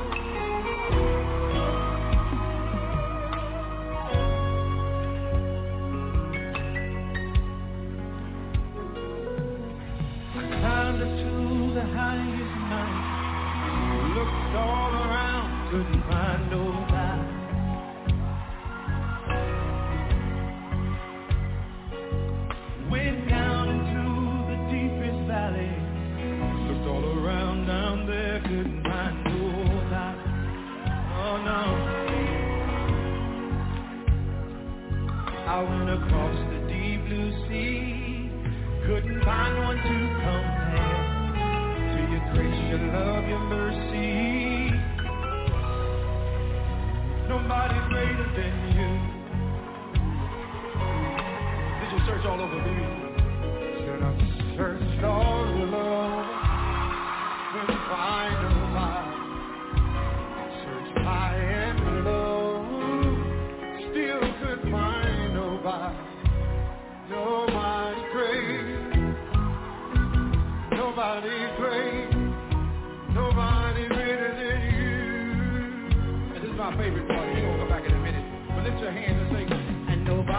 Climbed up to the highest mountain, looked all around, couldn't find nobody. Went down into the deepest valley, looked all around down there, couldn't find nobody. Oh no. I went across the deep blue sea, couldn't find one to compare to your grace, your love, your mercy. Nobody greater than you. Did you search all over, baby? Said I searched all over, couldn't find nobody. Searched high and low, still couldn't find nobody. Nobody great, nobody great, nobody greater than you. And this is my favorite part. We're going to come back in a minute. But lift your hands and say, and nobody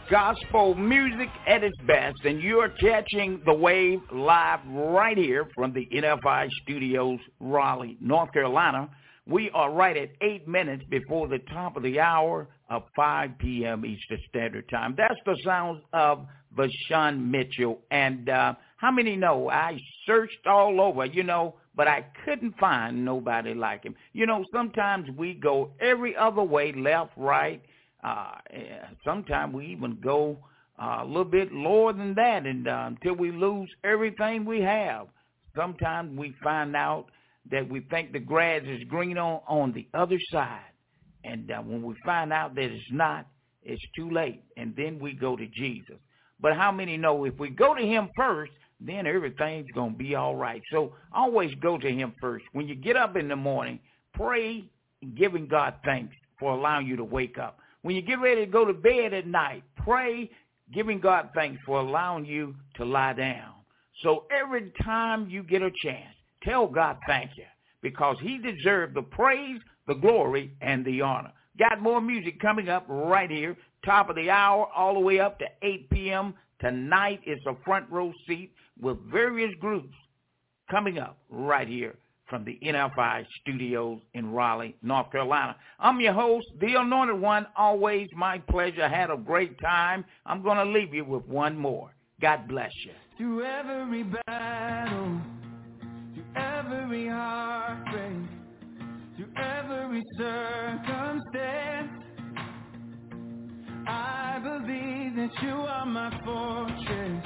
Gospel music at its best, and you're catching the wave live right here from the NFI Studios, Raleigh, North Carolina. We are right at 8 minutes before the top of the hour of 5 p.m. Eastern Standard Time. That's the sounds of Vashawn Mitchell. And how many know I searched all over, but I couldn't find nobody like him. Sometimes we go every other way, left, right. Sometimes we even go a little bit lower than that, and until we lose everything we have. Sometimes we find out that we think the grass is green on the other side, and when we find out that it's not, it's too late, and then we go to Jesus. But how many know if we go to him first, then everything's going to be all right? So always go to him first. When you get up in the morning, pray, giving God thanks for allowing you to wake up. When you get ready to go to bed at night, pray, giving God thanks for allowing you to lie down. So every time you get a chance, tell God thank you, because he deserves the praise, the glory, and the honor. Got more music coming up right here, top of the hour, all the way up to 8 p.m. Tonight is a front row seat with various groups coming up right here from the NFI Studios in Raleigh, North Carolina. I'm your host, The Anointed One. Always my pleasure. Had a great time. I'm going to leave you with one more. God bless you. Through every battle, through every heartbreak, through every circumstance, I believe that you are my fortress.